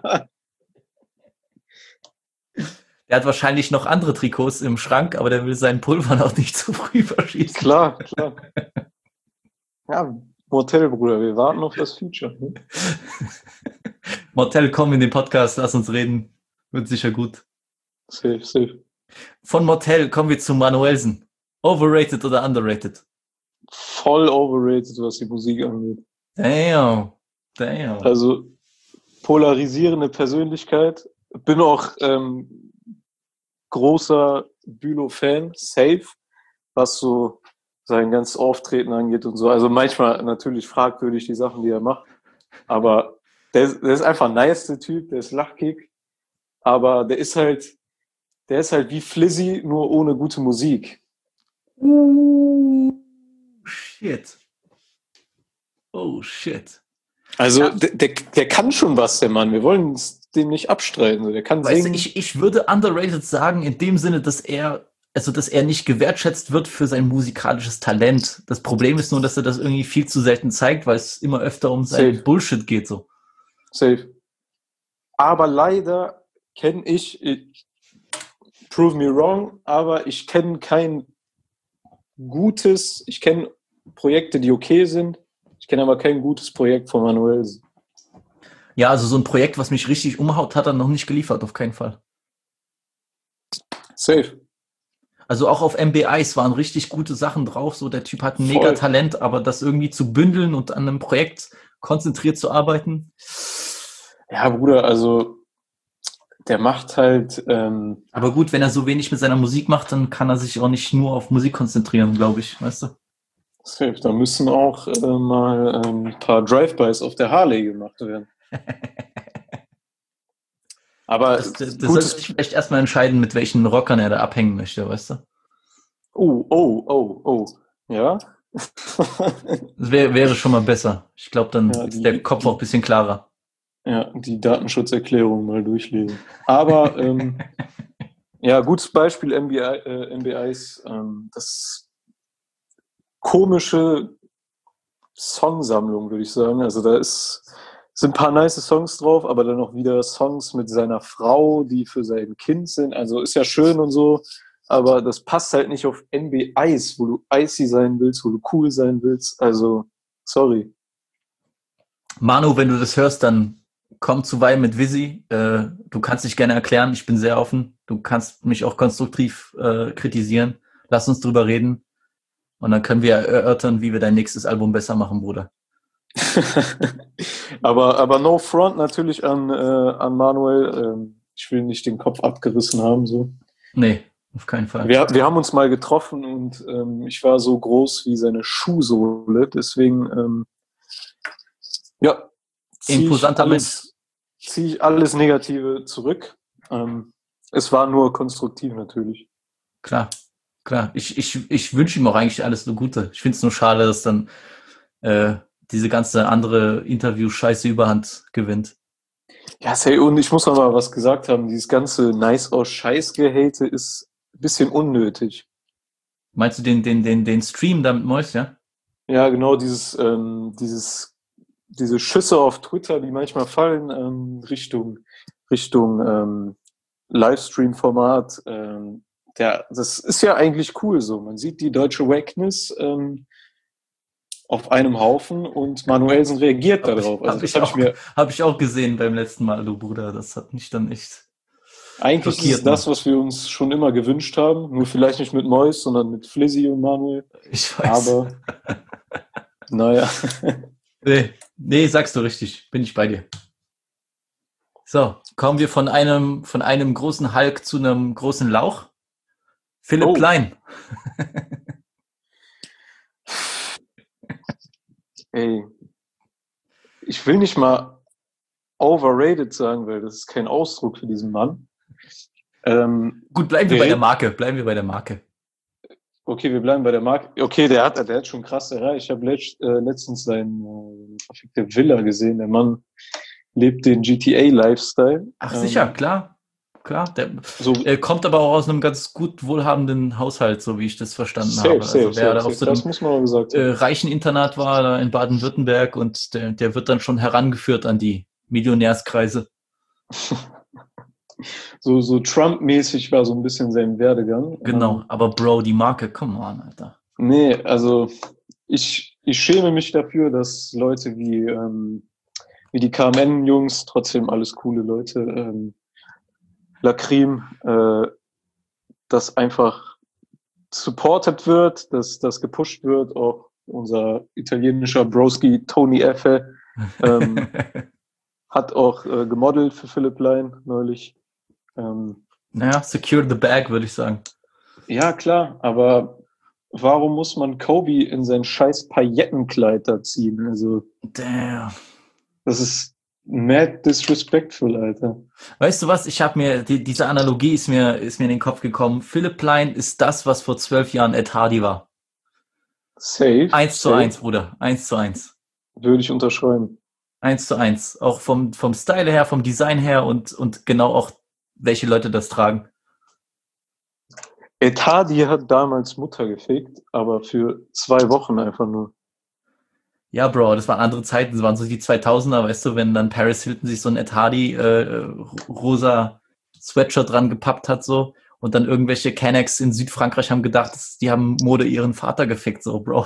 Der hat wahrscheinlich noch andere Trikots im Schrank, aber der will seinen Pulver noch nicht zu früh verschießen. Klar, klar. Ja, Martell, Bruder, wir warten auf das Feature. Ne? Mortel, komm in den Podcast, lass uns reden. Wird sicher gut. Safe, safe. Von Mortel kommen wir zu Manuelsen. Overrated oder underrated? Voll overrated, was die Musik angeht. Damn. Damn. Also polarisierende Persönlichkeit. Bin auch ähm, großer Bülow-Fan, safe, was so sein ganzes Auftreten angeht und so. Also manchmal natürlich fragwürdig die Sachen, die er macht. Aber der, der ist einfach ein nice, der Typ, der ist lachkick. Aber der ist halt, der ist halt wie Flizzy, nur ohne gute Musik. Uh, shit. Oh, shit. Also Ja. der, der, der kann schon was, der Mann. Wir wollen es dem nicht abstreiten. Der kann Weißt du, singen. ich, ich würde underrated sagen, in dem Sinne, dass er, also dass er nicht gewertschätzt wird für sein musikalisches Talent. Das Problem ist nur, dass er das irgendwie viel zu selten zeigt, weil es immer öfter um seinen Safe. Bullshit geht. So. Safe. Aber leider kenne ich, ich, prove me wrong, aber ich kenne kein gutes, ich kenne Projekte, die okay sind, ich kenne aber kein gutes Projekt von Manuelsen. Ja, also so ein Projekt, was mich richtig umhaut, hat er noch nicht geliefert, auf keinen Fall. Safe. Also auch auf M B Is waren richtig gute Sachen drauf. So, der Typ hat ein Voll. mega Talent, aber das irgendwie zu bündeln und an einem Projekt konzentriert zu arbeiten. Ja, Bruder, also der macht halt, ähm, Aber gut, wenn er so wenig mit seiner Musik macht, dann kann er sich auch nicht nur auf Musik konzentrieren, glaube ich, weißt du? safe. Da müssen auch äh, mal ähm, ein paar Drive-Bys auf der Harley gemacht werden. Aber Das, das, das sollte gutes, sich vielleicht erstmal entscheiden, mit welchen Rockern er da abhängen möchte, weißt du? oh, oh, oh, oh, ja. Das wär, wäre schon mal besser. Ich glaube, dann Ja, ist die- der Kopf auch ein bisschen klarer. Ja, die Datenschutzerklärung mal durchlesen. Aber ähm, ja, gutes Beispiel M B I, äh, M B Is, ähm, das komische Songsammlung, würde ich sagen. Also da ist sind ein paar nice Songs drauf, aber dann auch wieder Songs mit seiner Frau, die für sein Kind sind. Also ist ja schön und so, aber das passt halt nicht auf M B Is, wo du icy sein willst, wo du cool sein willst. Also, sorry. Manu, wenn du das hörst, dann komm zuweilen mit Visi. Äh, du kannst dich gerne erklären, ich bin sehr offen. Du kannst mich auch konstruktiv äh, kritisieren. Lass uns drüber reden. Und dann können wir erörtern, wie wir dein nächstes Album besser machen, Bruder. aber, aber no front natürlich an, äh, an Manuel. Ähm, ich will nicht den Kopf abgerissen haben. So. Nee, auf keinen Fall. Wir, wir haben uns mal getroffen und ähm, ich war so groß wie seine Schuhsohle. Deswegen, ähm, ja, ziehe ich, Imposanter alles- zieh ich alles Negative zurück. Ähm, es war nur konstruktiv natürlich. Klar, klar. Ich, ich, ich wünsche ihm auch eigentlich alles nur Gute. Ich finde es nur schade, dass dann äh, diese ganze andere Interview-Scheiße Überhand gewinnt. Ja, say, und ich muss noch mal was gesagt haben. Dieses ganze nice aus Scheiß-Gehate ist ein bisschen unnötig. Meinst du den, den, den, den Stream da mit Mois, ja? Ja, genau, dieses, ähm, dieses, diese Schüsse auf Twitter, die manchmal fallen, ähm, Richtung, Richtung ähm, Livestream-Format. Ähm, der, das ist ja eigentlich cool so. Man sieht die deutsche Wackness ähm, auf einem Haufen und Manuelsen reagiert Habe ich, darauf. Also hab das ich, habe ich auch- mir. hab ich auch gesehen beim letzten Mal, du Bruder. Das hat mich dann echt Eigentlich ist es schockiert, das, Mann. was wir uns schon immer gewünscht haben. Nur vielleicht nicht mit Mois, sondern mit Flizzy und Manuel. Ich weiß. Aber naja. Nee, nee, sagst du richtig. Bin ich bei dir. So, kommen wir von einem, von einem großen Hulk zu einem großen Lauch. Philipp Oh. Plein. Ey, ich will nicht mal overrated sagen, weil das ist kein Ausdruck für diesen Mann. Ähm, Gut, bleiben wir wir bei der reden- Marke. Bleiben wir bei der Marke. Okay, wir bleiben bei der Marke. Okay, der hat, der hat schon krass erreicht. Ich habe letzt, äh, letztens seine äh, perfekte Villa gesehen. Der Mann lebt den G T A-Lifestyle. Ach, Ähm, sicher, klar. Klar. Der So, äh, kommt aber auch aus einem ganz gut wohlhabenden Haushalt, so wie ich das verstanden safe, habe. safe, Also wer safe, da auf safe. so einem Das muss man mal gesagt äh, haben. reichen Internat war, da in Baden-Württemberg, und der, der wird dann schon herangeführt an die Millionärskreise. So, so Trump-mäßig war so ein bisschen sein Werdegang. Genau. Ähm, Aber Bro, die Marke, come on, Alter. nee, also ich, ich schäme mich dafür, dass Leute wie, ähm, wie die K M N-Jungs, trotzdem alles coole Leute, ähm, Lacrim, äh, dass einfach supported wird, dass das gepusht wird. Auch unser italienischer Broski Tony Effe ähm, hat auch äh, gemodelt für Philipp Plein neulich. Ähm, Naja, secure the bag, würde ich sagen. ja, klar, aber warum muss man Kobe in sein scheiß Paillettenkleid da ziehen? Also, Damn. das ist mad disrespectful, Alter. Weißt du was? Ich habe mir, die, diese Analogie ist mir, ist mir in den Kopf gekommen. Philipp Plein ist das, was vor zwölf Jahren Ed Hardy war. Safe. Eins zu safe, eins, Bruder. Eins zu eins. Würde ich unterschreiben. Eins zu eins. Auch vom, vom Style her, vom Design her und, und genau auch, welche Leute das tragen. Ed Hardy hat damals Mutter gefickt, aber für zwei Wochen einfach nur. Ja, Bro, das waren andere Zeiten. Das waren so die zweitausender, weißt du, wenn dann Paris Hilton sich so ein Ed Hardy äh, rosa Sweatshirt dran gepappt hat, so. Und dann irgendwelche Canex in Südfrankreich haben gedacht, die haben Mode ihren Vater gefickt, so, Bro.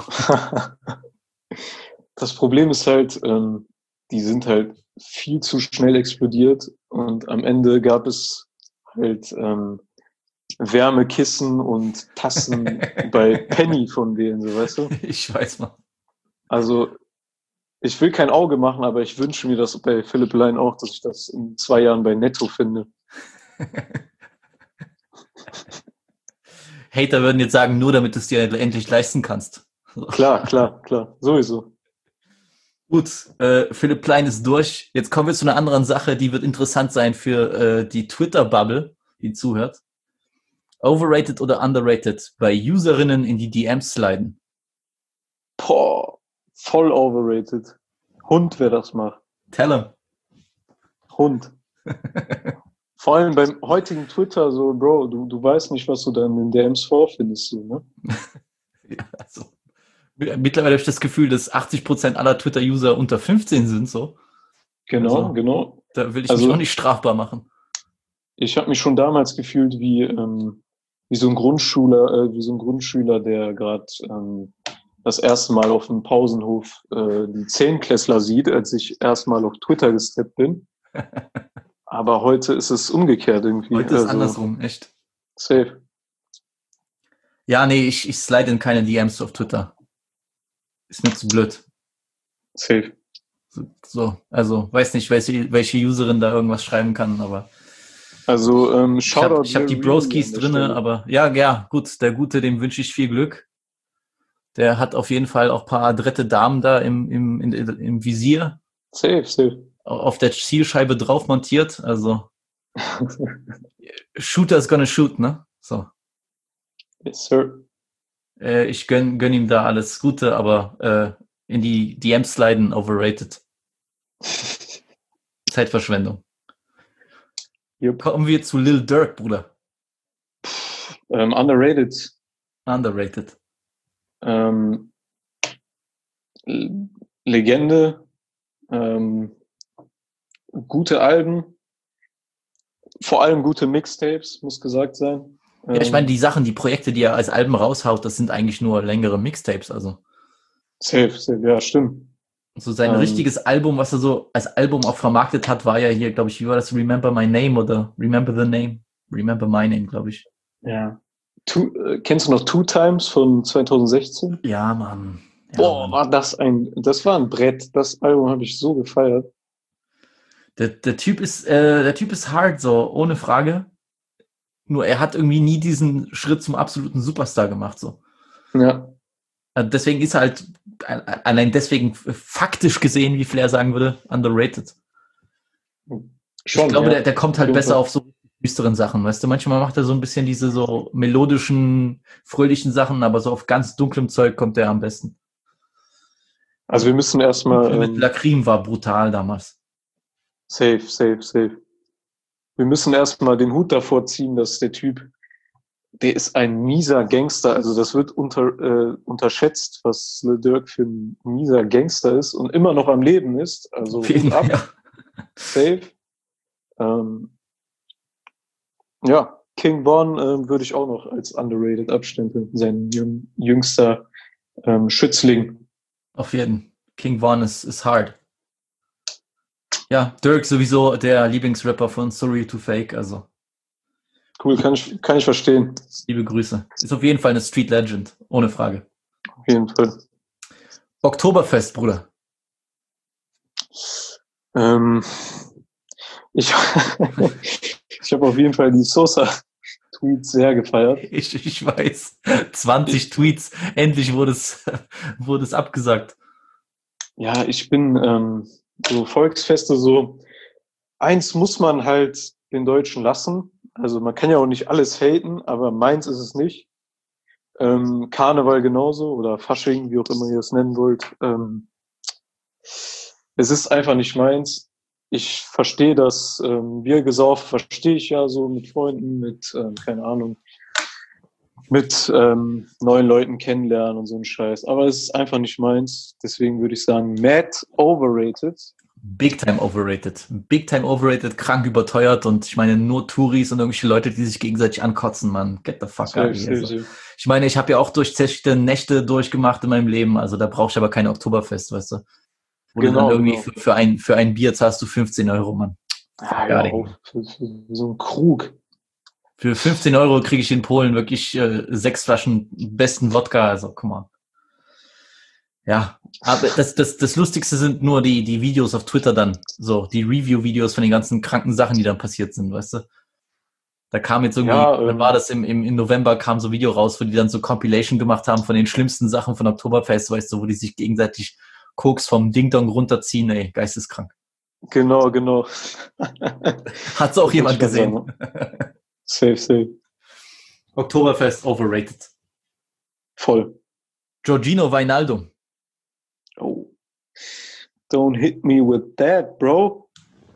Das Problem ist halt, ähm, die sind halt viel zu schnell explodiert und am Ende gab es halt ähm, Wärmekissen und Tassen bei Penny von denen, so weißt du? Ich weiß mal. Also ich will kein Auge machen, aber ich wünsche mir das bei Philipp Plein auch, dass ich das in zwei Jahren bei Netto finde. Hater würden jetzt sagen, nur damit du es dir endlich leisten kannst. Klar, klar, klar, sowieso. Gut, äh, Philipp Plein ist durch. Jetzt kommen wir zu einer anderen Sache, die wird interessant sein für äh, die Twitter-Bubble, die zuhört. Overrated oder underrated bei Userinnen in die D Ms sliden? Boah, voll overrated. Hund, wer das macht. Tell 'em. Hund. Vor allem beim heutigen Twitter, so, Bro, du, du weißt nicht, was du da in den D Ms vorfindest, so, ne? Ja, also, mittlerweile habe ich das Gefühl, dass achtzig Prozent aller Twitter-User unter fünfzehn sind, so. Genau, Also, genau. Da will ich Also- mich auch nicht strafbar machen. Ich habe mich schon damals gefühlt wie, ähm, wie so ein Grundschüler, äh, wie so ein Grundschüler, der gerade ähm, das erste Mal auf dem Pausenhof äh, die Zehnklässler sieht, als ich erstmal auf Twitter gesteppt bin. Aber heute ist es umgekehrt irgendwie. Heute ist also, andersrum, echt. Safe. Ja, nee, ich, ich slide in keine D Ms auf Twitter. Ist mir zu blöd. Safe. So, so, also, weiß nicht, welche, welche Userin da irgendwas schreiben kann, aber Also, ähm, ich habe Shoutout ich hab die Lil Broskis Reedy an der drinne, Stelle. aber ja, ja, gut, der Gute, dem wünsche ich viel Glück. Der hat auf jeden Fall auch ein paar adrette Damen da im, im, in, im Visier, Safe, safe. auf der Zielscheibe drauf montiert, also Shooter's gonna shoot, ne? So. Yes, sir. Äh, ich gönn, gönn ihm da alles Gute, aber äh, in die D Ms sliden, overrated. Zeitverschwendung. Jupp. Kommen wir zu Lil Durk, Bruder. Ähm, underrated. Underrated. Ähm, L- Legende, ähm, gute Alben, vor allem gute Mixtapes, muss gesagt sein. Ja, ich meine, Ähm, die Sachen, die Projekte, die er als Alben raushaut, das sind eigentlich nur längere Mixtapes. Also safe, safe, ja, stimmt. so sein Ähm, richtiges Album, was er so als Album auch vermarktet hat, war ja hier, glaube ich, wie war das? Remember My Name oder Remember the Name? Remember My Name, glaube ich. ja. Two, äh, kennst du noch Two Times von zwanzig sechzehn? Ja, Mann. Ja, Boah, Mann. war das ein, das war ein Brett. Das Album habe ich so gefeiert. Der, der Typ ist, äh, der Typ ist hard, so, ohne Frage. Nur er hat irgendwie nie diesen Schritt zum absoluten Superstar gemacht, so. Ja, Also deswegen ist er halt, allein deswegen faktisch gesehen, wie Flair sagen würde, underrated. schon. Ich glaube, ja. der, der kommt halt Auf jeden besser Fall. auf so düsteren Sachen, weißt du? Manchmal macht er so ein bisschen diese so melodischen, fröhlichen Sachen, aber so auf ganz dunklem Zeug kommt er am besten. Also wir müssen erstmal Mit ähm, Lacrim war brutal damals. safe, safe, safe. Wir müssen erstmal den Hut davor ziehen, dass der Typ, der ist ein mieser Gangster. Also das wird unter, äh, unterschätzt, was Lil Durk für ein mieser Gangster ist und immer noch am Leben ist. Also Auf jeden Hut ab, Fall, ja. safe. Ähm, ja, King Von ähm, würde ich auch noch als underrated abstempeln. Sein jüng, jüngster ähm, Schützling. Auf jeden. King Von ist, ist hard. Ja, Dirk sowieso der Lieblingsrapper von Sorry to Fake, also Cool, kann ich, kann ich verstehen. liebe Grüße. Ist auf jeden Fall eine Street Legend, ohne Frage. Auf jeden Fall. Oktoberfest, Bruder. Ähm, ich ich habe auf jeden Fall die Sosa-Tweets sehr gefeiert. Ich, ich weiß. zwanzig Tweets. Endlich wurde es, wurde es abgesagt. Ja, ich bin ähm, so Volksfeste so. Eins muss man halt den Deutschen lassen. Also man kann ja auch nicht alles haten, aber meins ist es nicht. Ähm, Karneval genauso oder Fasching, wie auch immer ihr es nennen wollt. Ähm, es ist einfach nicht meins. Ich verstehe das ähm, Biergesaufe, verstehe ich ja so mit Freunden, mit, ähm, keine Ahnung, mit ähm, neuen Leuten kennenlernen und so ein Scheiß. Aber es ist einfach nicht meins. Deswegen würde ich sagen, mad overrated. Big time overrated. Big time overrated, krank überteuert und ich meine nur Touris und irgendwelche Leute, die sich gegenseitig ankotzen, man. Get the fuck out of here. So. Ich meine, ich habe ja auch durchzechte Nächte durchgemacht in meinem Leben, also da brauche ich aber kein Oktoberfest, weißt du. Wo Genau, du dann irgendwie genau. für, für, ein, für ein Bier zahlst du fünfzehn Euro, Mann. Ja, ja, auf, für, für so ein Krug. Für fünfzehn Euro kriege ich in Polen wirklich äh, sechs Flaschen besten Wodka, also guck mal. Ja, aber das, das, das Lustigste sind nur die, die Videos auf Twitter dann, so, die Review-Videos von den ganzen kranken Sachen, die dann passiert sind, weißt du? Da kam jetzt irgendwie, Ja, dann ähm, war das im, im, im November, kam so ein Video raus, wo die dann so Compilation gemacht haben von den schlimmsten Sachen von Oktoberfest, weißt du, wo die sich gegenseitig Koks vom Ding-Dong runterziehen, ey, geisteskrank. Genau, genau. Hat's auch Das jemand muss ich gesehen? mal sagen. Safe, safe. Oktoberfest overrated. Voll. Giorgino Wijnaldum. Oh. Don't hit me with that, bro.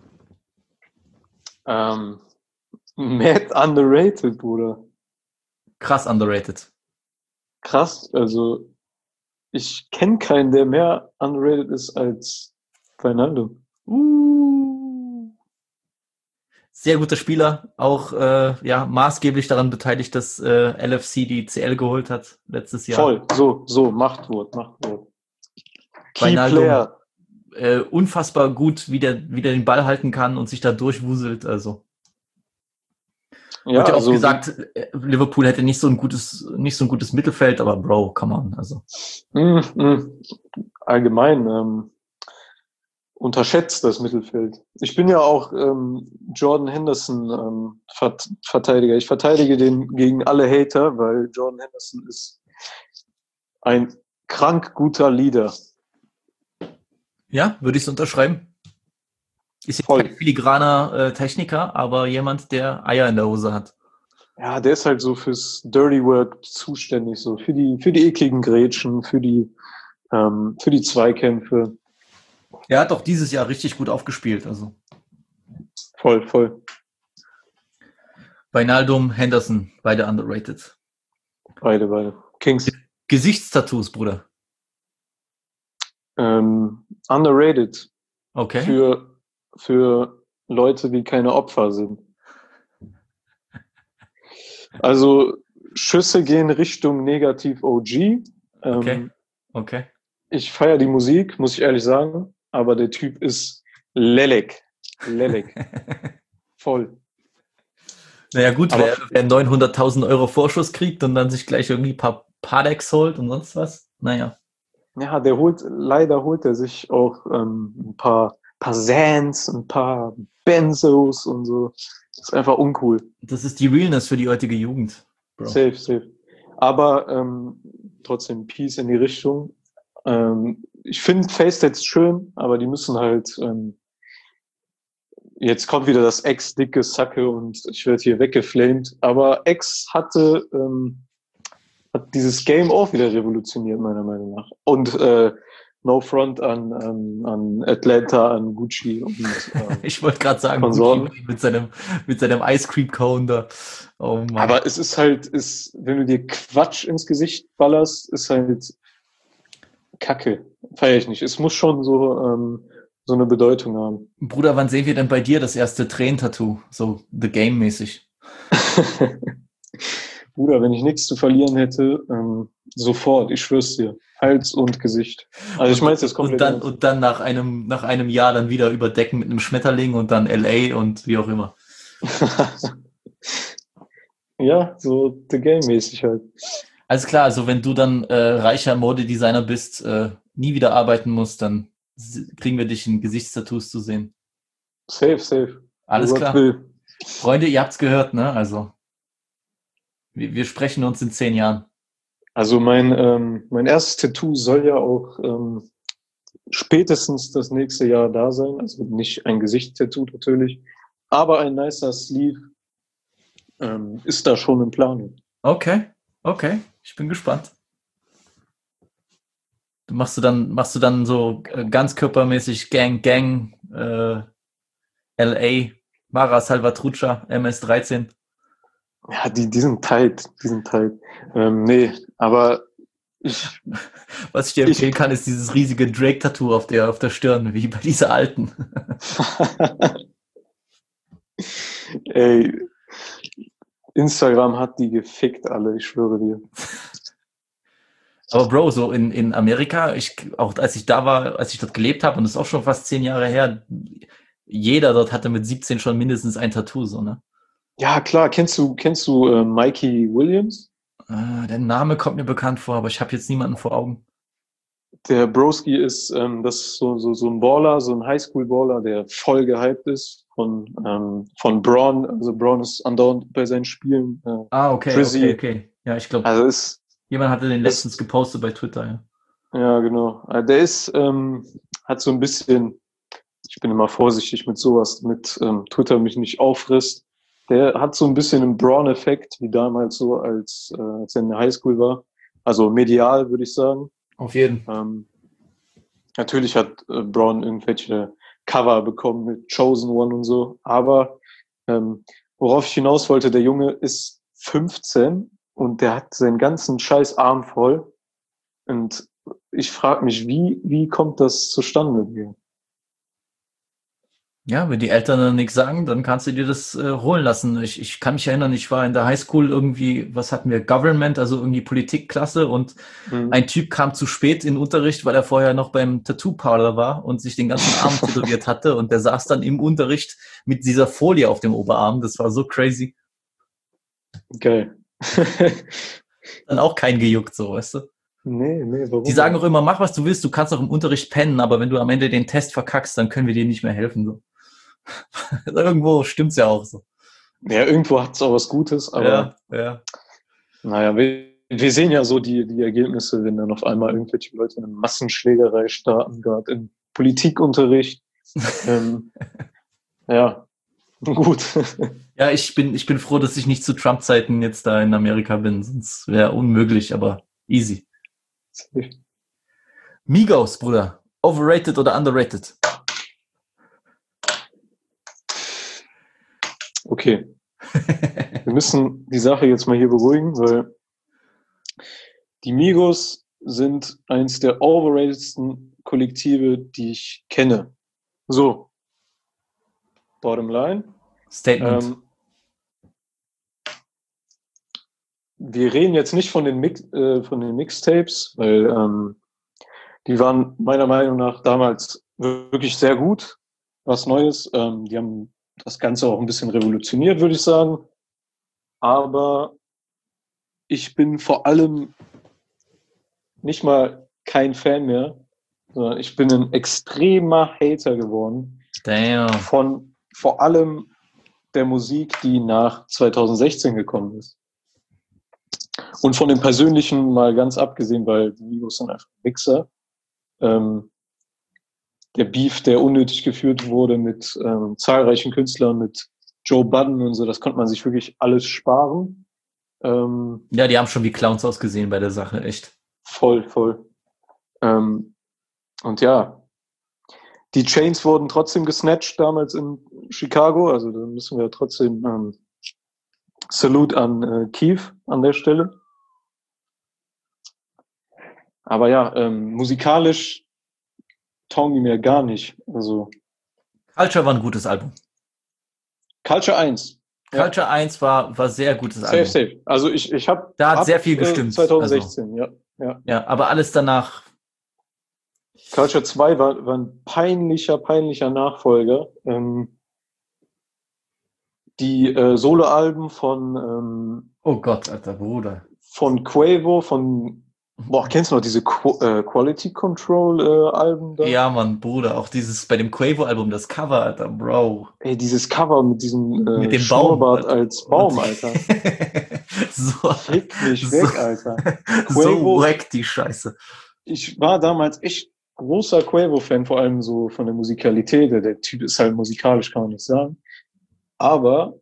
Ähm, mad underrated, Bruder. Krass underrated. Krass, also ich kenne keinen, der mehr underrated ist als Wijnaldum. Uh. Sehr guter Spieler, auch äh, ja maßgeblich daran beteiligt, dass äh, L F C die C L geholt hat letztes Jahr. Voll, so, so, Machtwort, Machtwort. Key Wijnaldum, Player. Äh, unfassbar gut, wie der, wie der den Ball halten kann und sich da durchwuselt. Also Ja, wird ja auch also, gesagt, äh, Liverpool hätte nicht so ein gutes, nicht so ein gutes Mittelfeld, aber Bro, come on. Also mh, mh, allgemein ähm, unterschätzt das Mittelfeld. Ich bin ja auch ähm, Jordan Henderson ähm, Vert- Verteidiger. Ich verteidige den gegen alle Hater, weil Jordan Henderson ist ein krank guter Leader. ja, würde ich es unterschreiben. Ist jetzt Voll. kein filigraner äh, Techniker, aber jemand, der Eier in der Hose hat. Ja, der ist halt so fürs Dirty Work zuständig, so für die für die ekligen Grätschen, für die ähm, für die Zweikämpfe. Er hat auch dieses Jahr richtig gut aufgespielt. Also Voll, voll. Wijnaldum, Henderson, beide underrated. Beide, beide. Kings. Gesichtstattoos, Bruder. Ähm, underrated. Okay. Für, für Leute, die keine Opfer sind. Also Schüsse gehen Richtung Negativ O G. Ähm, Okay. Okay. Ich feiere die Musik, muss ich ehrlich sagen, aber der Typ ist lelek. Lelek. Voll. Naja, gut, Aber- wer, wer neunhunderttausend Euro Vorschuss kriegt und dann sich gleich irgendwie ein paar Padex holt und sonst was. Naja. Ja, der holt, leider holt er sich auch ähm, ein paar, paar Zans, ein paar Benzos und so. Das ist einfach uncool. Das ist die Realness für die heutige Jugend, Bro. Safe, safe. Aber ähm, trotzdem Peace in die Richtung. Ähm, ich finde Face-Stats schön, aber die müssen halt ähm, jetzt kommt wieder das Ex dicke Sacke und ich werde hier weggeflamed. Aber Ex hatte ähm, hat dieses Game auch wieder revolutioniert, meiner Meinung nach. Und äh, No Front an, an, an Atlanta, an Gucci und ähm, Ich wollte gerade sagen, Konsorten. Gucci mit seinem, mit seinem Ice Cream Cone da. Oh Mann. Aber es ist halt, ist, wenn du dir Quatsch ins Gesicht ballerst, ist halt Kacke. Feier ich nicht. Es muss schon so, ähm, so eine Bedeutung haben. Bruder, wann sehen wir denn bei dir das erste Tränentattoo? So The Game-mäßig. Bruder, wenn ich nichts zu verlieren hätte, ähm, sofort, ich schwör's dir. Hals und Gesicht. Also ich meine das und komplett dann, ernst. und dann nach einem, nach einem Jahr dann wieder überdecken mit einem Schmetterling und dann L A und wie auch immer. Ja, so The Game-mäßig halt. Alles klar, also wenn du dann äh, reicher Modedesigner bist, äh, nie wieder arbeiten musst, dann s- kriegen wir dich in Gesichtstattoos zu sehen. Safe, safe. Alles Gott klar. will. Freunde, ihr habt's gehört, ne? Also wir, wir sprechen uns in zehn Jahren. Also mein, ähm, mein erstes Tattoo soll ja auch ähm, spätestens das nächste Jahr da sein. Also nicht ein Gesichtstattoo natürlich, aber ein nicer Sleeve ähm, ist da schon in Planung. Okay, okay, ich bin gespannt. Du machst du dann, machst du dann so äh, ganzkörpermäßig Gang, Gang, äh, L A, Mara Salvatrucha, M S dreizehn. Ja, die, die sind tight, die sind tight. Ähm, nee, aber ich, Was ich dir Ich- empfehlen kann, ist dieses riesige Drake-Tattoo auf der, auf der Stirn, wie bei dieser alten. ey, Instagram hat die gefickt alle, ich schwöre dir. Aber Bro, so in, in Amerika, ich, auch als ich da war, als ich dort gelebt habe, und das ist auch schon fast zehn Jahre her, jeder dort hatte mit siebzehn schon mindestens ein Tattoo, so, ne? Ja, klar, kennst du, kennst du äh, Mikey Williams? Äh, der Name kommt mir bekannt vor, aber ich habe jetzt niemanden vor Augen. Der Broski ist, ähm, das ist so, so, so ein Baller, so ein Highschool-Baller, der voll gehypt ist von, ähm, von Braun. Also Braun ist andauernd bei seinen Spielen. Äh, Ah, okay, Drizzy. okay, okay. Ja, ich glaube, Also ist, jemand hatte den das- letztens gepostet bei Twitter, ja. ja, genau. Also der ist, ähm, hat so ein bisschen, ich bin immer vorsichtig mit sowas, damit ähm, Twitter mich nicht auffrisst. Der hat so ein bisschen einen Braun-Effekt, wie damals so, als, äh, als er in der Highschool war. Also medial, würde ich sagen. Auf jeden. Ähm, natürlich hat äh, Braun irgendwelche Cover bekommen mit Chosen One und so, aber ähm, worauf ich hinaus wollte, der Junge ist fünfzehn und der hat seinen ganzen scheiß Arm voll und ich frage mich, wie, wie kommt das zustande? Hier? Ja, wenn die Eltern dann nichts sagen, dann kannst du dir das äh, holen lassen. Ich, ich kann mich erinnern, ich war in der Highschool irgendwie, was hatten wir, Government, also irgendwie Politikklasse und Mhm. ein Typ kam zu spät in den Unterricht, weil er vorher noch beim Tattoo-Parlor war und sich den ganzen Arm tätowiert hatte und der saß dann im Unterricht mit dieser Folie auf dem Oberarm. Das war so crazy. Geil. Dann auch kein gejuckt, so, weißt du? nee, nee, warum? Die sagen auch immer, mach was du willst, du kannst auch im Unterricht pennen, aber wenn du am Ende den Test verkackst, dann können wir dir nicht mehr helfen. So. Irgendwo stimmt's ja auch so. Ja, irgendwo hat es auch was Gutes, aber ja, ja. naja, wir, wir sehen ja so die, die Ergebnisse, wenn dann auf einmal irgendwelche Leute eine Massenschlägerei starten, gerade im Politikunterricht. ähm, ja, gut. Ja, ich bin, ich bin froh, dass ich nicht zu Trump-Zeiten jetzt da in Amerika bin, sonst wäre unmöglich, aber easy. Migos, Bruder. Overrated oder underrated? Okay. Wir müssen die Sache jetzt mal hier beruhigen, weil Die Migos sind eins der overratedsten Kollektive, die ich kenne. So. Bottom line. Statement. Ähm, wir reden jetzt nicht von den, Mix, äh, von den Mixtapes, weil ähm, die waren meiner Meinung nach damals wirklich sehr gut. Was Neues. Ähm, die haben das Ganze auch ein bisschen revolutioniert, würde ich sagen. Aber ich bin vor allem nicht mal kein Fan mehr, sondern ich bin ein extremer Hater geworden Damn. von vor allem der Musik, die nach zwanzig sechzehn gekommen ist. Und von dem Persönlichen mal ganz abgesehen, weil die Migos sind einfach Mixer. Ähm, der Beef, der unnötig geführt wurde mit ähm, zahlreichen Künstlern, mit Joe Budden und so, das konnte man sich wirklich alles sparen. Ähm, Ja, die haben schon wie Clowns ausgesehen bei der Sache, echt. voll, voll. Ähm, und ja, die Chains wurden trotzdem gesnatcht damals in Chicago, also da müssen wir trotzdem ähm, Salute an äh, Keith an der Stelle. Aber ja, ähm, musikalisch taugen die mir gar nicht. Also Culture war ein gutes Album. Culture eins. Ja. Culture eins war, war sehr gutes Safe, Album. safe. Also ich, ich habe Da hat sehr viel gestimmt. zwanzig sechzehn, Also, ja, ja. ja, aber alles danach. Culture zwei war, war ein peinlicher, peinlicher Nachfolger. Ähm, die äh, Soloalben von ähm, Oh Gott, alter Bruder. von Quavo, von boah, kennst du noch diese Qu äh, Quality Control äh, Alben da? Ja, Mann, Bruder, auch dieses bei dem Quavo-Album, das Cover, alter, Bro. Ey, dieses Cover mit diesem äh, Mit dem Baum, Schnurrbart Alter. als Baum, Alter. so, Fick mich so, weg, Alter. so Quavo, wack, die Scheiße. ich war damals echt großer Quavo-Fan, vor allem so von der Musikalität. Der Typ ist halt musikalisch, kann man nicht sagen. Aber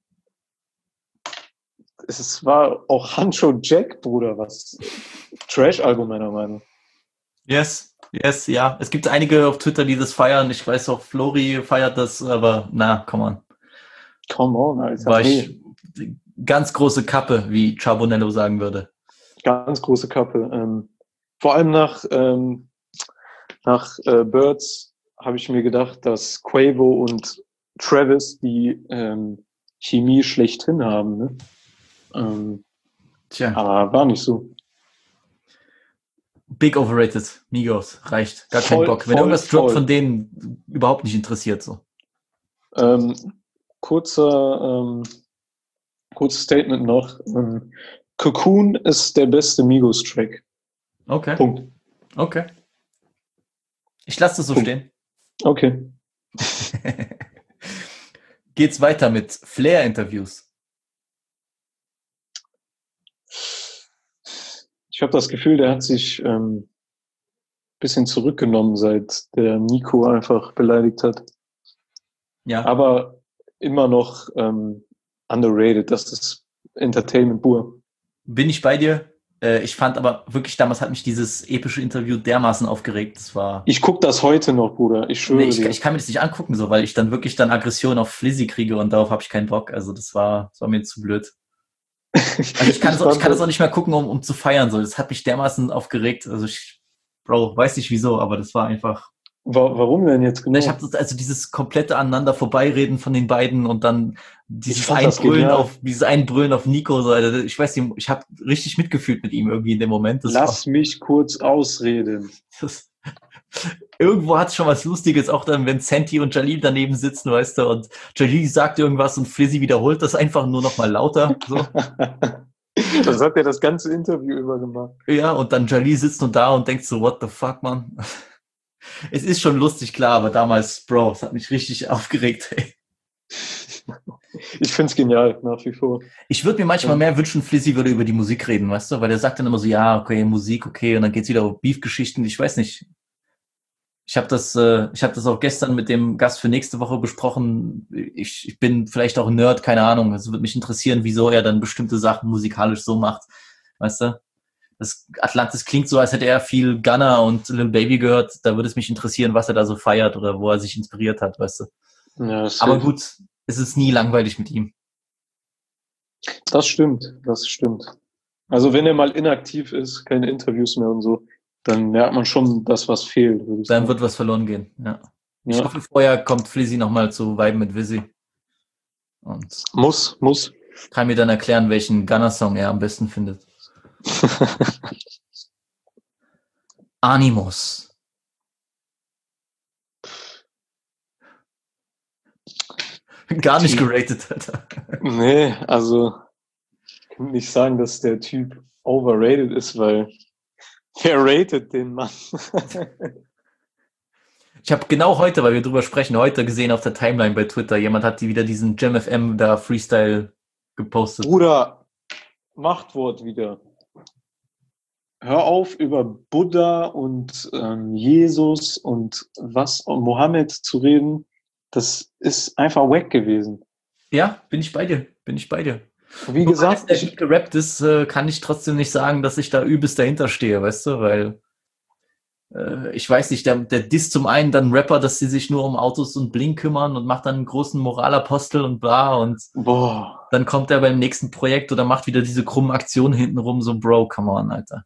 es war auch Hancho Jack, Bruder, was Trash-Album meiner Meinung. Yes, yes, ja. Es gibt einige auf Twitter, die das feiern. Ich weiß auch, Flori feiert das, aber na, come on. Come on, Alter. War Nee, ich ganz große Kappe, wie Charbonello sagen würde. ganz große Kappe. Ähm, vor allem nach, ähm, nach äh, Birds habe ich mir gedacht, dass Quavo und Travis die ähm, Chemie schlechthin haben. Ne? Ähm, Tja, aber war nicht so. big overrated. Migos, reicht. Gar kein Voll, Bock. Wenn voll, irgendwas droppt voll. von denen, überhaupt nicht interessiert so. Ähm, kurzer, ähm, kurzes Statement noch. Ähm, Cocoon ist der beste Migos-Track. Okay, Punkt. okay. Ich lasse das so Punkt. stehen. Okay. Geht's weiter mit Flair-Interviews. Ich habe das Gefühl, der hat sich ähm, bisschen zurückgenommen, seit der Nico einfach beleidigt hat. Ja, Aber immer noch ähm, underrated. Das ist Entertainment pur. bin ich bei dir. Äh, ich fand aber wirklich, damals hat mich dieses epische Interview dermaßen aufgeregt. Das war. Ich guck das heute noch, Bruder. Ich schwöre Nee, ich, dir. ich kann mir das nicht angucken, so, weil ich dann wirklich dann Aggression auf Flizzy kriege und darauf habe ich keinen Bock. Also das war, das war mir zu blöd. Also ich kann das auch, ich kann das auch nicht mehr gucken, um, um zu feiern. So, das hat mich dermaßen aufgeregt. Also ich, Bro, weiß nicht wieso, aber das war einfach. Wa- Warum denn jetzt genau? Ich habe also dieses komplette aneinander vorbeireden von den beiden und dann Ich dieses fand das Einbrüllen genial. auf dieses Einbrüllen auf Nico. So, also ich weiß nicht, ich habe richtig mitgefühlt mit ihm irgendwie in dem Moment. Das Lass mich kurz ausreden. war, das, irgendwo hat es schon was Lustiges, auch dann, wenn Santi und Jalil daneben sitzen, weißt du, und Jalil sagt irgendwas und Flizzy wiederholt das einfach nur noch mal lauter. So. Das hat er das ganze Interview über gemacht. Ja, und dann Jalil sitzt nur da und denkt so, what the fuck, man. Es ist schon lustig, klar, aber damals, Bro, es hat mich richtig aufgeregt, ey. Ich find's genial, nach wie vor. Ich würde mir manchmal Ja. mehr wünschen, Flizzy würde über die Musik reden, weißt du, weil er sagt dann immer so, ja, okay, Musik, okay, und dann geht's wieder auf Beef-Geschichten, ich weiß nicht. Ich habe das, äh, ich habe das auch gestern mit dem Gast für nächste Woche besprochen. Ich, ich bin vielleicht auch ein Nerd, keine Ahnung. Es würde mich interessieren, wieso er dann bestimmte Sachen musikalisch so macht, weißt du? Das Atlantis klingt so, als hätte er viel Gunna und Lil Baby gehört. Da würde es mich interessieren, was er da so feiert oder wo er sich inspiriert hat, weißt du? Ja, safe. Aber gut, es ist nie langweilig mit ihm. Das stimmt, das stimmt. Also wenn er mal inaktiv ist, keine Interviews mehr und so, dann merkt man schon das, was fehlt. Würde ich Dann sagen. wird was verloren gehen, ja. Ich Ja. hoffe, vorher kommt Flizzy nochmal zu Vibe mit Vizzy. Und Muss, muss. kann mir dann erklären, welchen Gunner-Song er am besten findet. Animus. Gar nicht geratet, Alter. Nee, also ich kann nicht sagen, dass der Typ overrated ist, weil wer rated den Mann? Ich habe genau heute, weil wir drüber sprechen, heute gesehen auf der Timeline bei Twitter, jemand hat die wieder diesen Jam F M da Freestyle gepostet. Bruder, Machtwort wieder. Hör auf, über Buddha und ähm, Jesus und was und Mohammed zu reden. Das ist einfach wack gewesen. Ja, bin ich bei dir, bin ich bei dir. Wie Nur gesagt, weil es ich, nicht gerappt ist, äh, kann ich trotzdem nicht sagen, dass ich da übelst dahinter stehe, weißt du, weil äh, ich weiß nicht, der, der disst zum einen dann Rapper, dass sie sich nur um Autos und Bling kümmern und macht dann einen großen Moralapostel und bla und boah, dann kommt er beim nächsten Projekt oder macht wieder diese krummen Aktionen hintenrum, so Bro, come on, Alter.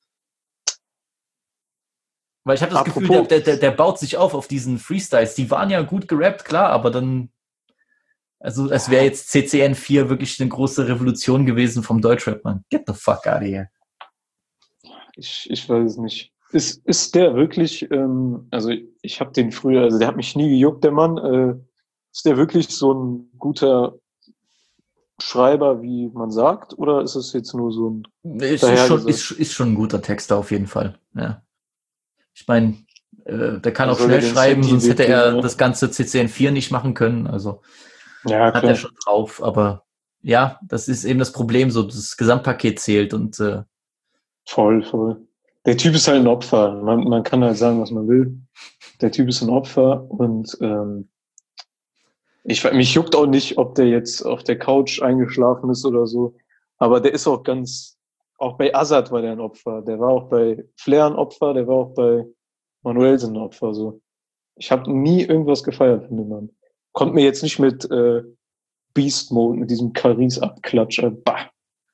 Weil ich habe das Apropos- Gefühl, der, der, der baut sich auf auf diesen Freestyles. Die waren ja gut gerappt, klar, aber dann, also es wäre jetzt C C N vier wirklich eine große Revolution gewesen vom Deutschrap, man. Get the fuck out of here. ich, ich weiß es nicht. Ist, ist der wirklich, ähm, also ich habe den früher, also der hat mich nie gejuckt, der Mann. Äh, ist der wirklich so ein guter Schreiber, wie man sagt, oder ist es jetzt nur so ein Ist, Daher ist, schon, gesagt. ist, ist schon ein guter Texter auf jeden Fall, ja. Ich meine, äh, der kann Er auch soll schnell ja den schreiben, sonst Senti-Weg hätte er gehen, ne? das ganze C C N vier nicht machen können, also Ja, hat er klar. schon drauf, aber ja, das ist eben das Problem, so das Gesamtpaket zählt und äh, Voll, voll. Der Typ ist halt ein Opfer. Man, man kann halt sagen, was man will. Der Typ ist ein Opfer und ähm, ich mich juckt auch nicht, ob der jetzt auf der Couch eingeschlafen ist oder so. Aber der ist auch ganz, auch bei Azad war der ein Opfer. Der war auch bei Flair ein Opfer, der war auch bei Manuelsen ein Opfer. So. Ich habe nie irgendwas gefeiert von dem Mann. Konnte mir jetzt nicht mit äh, Beast Mode, mit diesem Caris abklatschen. Bah,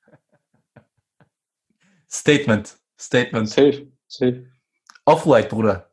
Statement, Statement. safe, safe. Off-White, Bruder.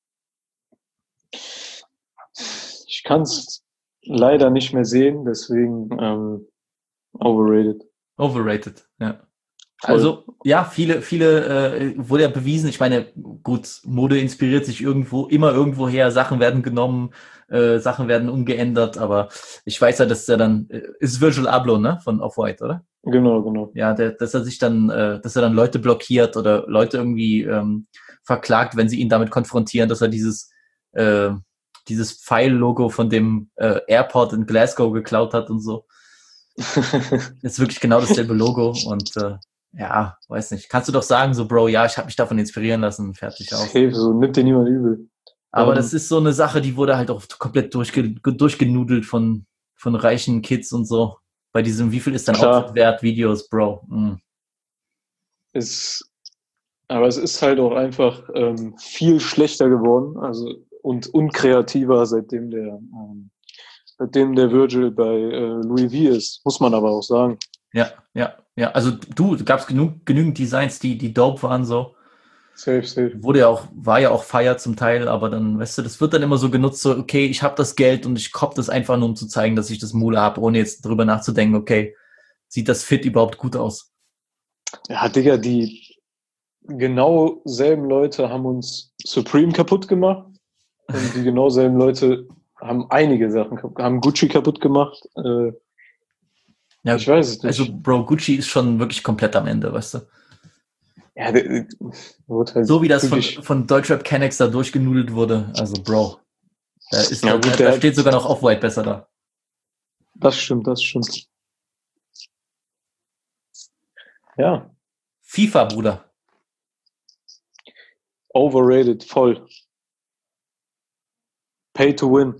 Ich kann es leider nicht mehr sehen, deswegen ähm, overrated. Overrated, ja. Voll. Also, ja, viele, viele, äh, wurde ja bewiesen, ich meine, gut, Mode inspiriert sich irgendwo, immer irgendwo her, Sachen werden genommen, äh, Sachen werden umgeändert, aber ich weiß ja, dass der dann, äh, ist Virgil Abloh, ne, von Off-White, oder? Genau, genau. Ja, der, dass er sich dann, äh, dass er dann Leute blockiert oder Leute irgendwie ähm, verklagt, wenn sie ihn damit konfrontieren, dass er dieses, äh, dieses Pfeil-Logo von dem äh, Airport in Glasgow geklaut hat und so. Ist wirklich genau dasselbe Logo und äh, ja, weiß nicht. Kannst du doch sagen, so Bro, ja, ich habe mich davon inspirieren lassen, fertig aus. Safe, so nimmt dir niemand übel. Aber Ähm, das ist so eine Sache, die wurde halt auch komplett durchge durchgenudelt von, von reichen Kids und so. Bei diesem, wie viel ist dein Klar. Outfit wert, Videos, Bro. Mm. ist, aber es ist halt auch einfach ähm, viel schlechter geworden, also und unkreativer, seitdem der ähm, seitdem der Virgil bei äh, Louis V ist, muss man aber auch sagen. Ja, ja, ja. Also du, gab es genug, genügend Designs, die, die dope waren so. Safe, safe. Wurde ja auch, war ja auch Feier zum Teil, aber dann, weißt du, das wird dann immer so genutzt, so, okay, ich habe das Geld und ich kopp das einfach nur, um zu zeigen, dass ich das Mule habe, ohne jetzt drüber nachzudenken, okay, sieht das Fit überhaupt gut aus? Ja, Digga, die genau selben Leute haben uns Supreme kaputt gemacht und die genau selben Leute haben einige Sachen kaputt, haben Gucci kaputt gemacht. Äh, Ja, ich weiß es nicht. also, Bro, Gucci ist schon wirklich komplett am Ende, weißt du? ja, der, der wird halt So wie das von, wirklich- von Deutschrap Kennex da durchgenudelt wurde, also, Bro, da, ist, Ja, da, gut, da der- steht sogar noch Off-White besser da. Das stimmt, das stimmt. Ja, FIFA, Bruder. overrated, voll. Pay to win.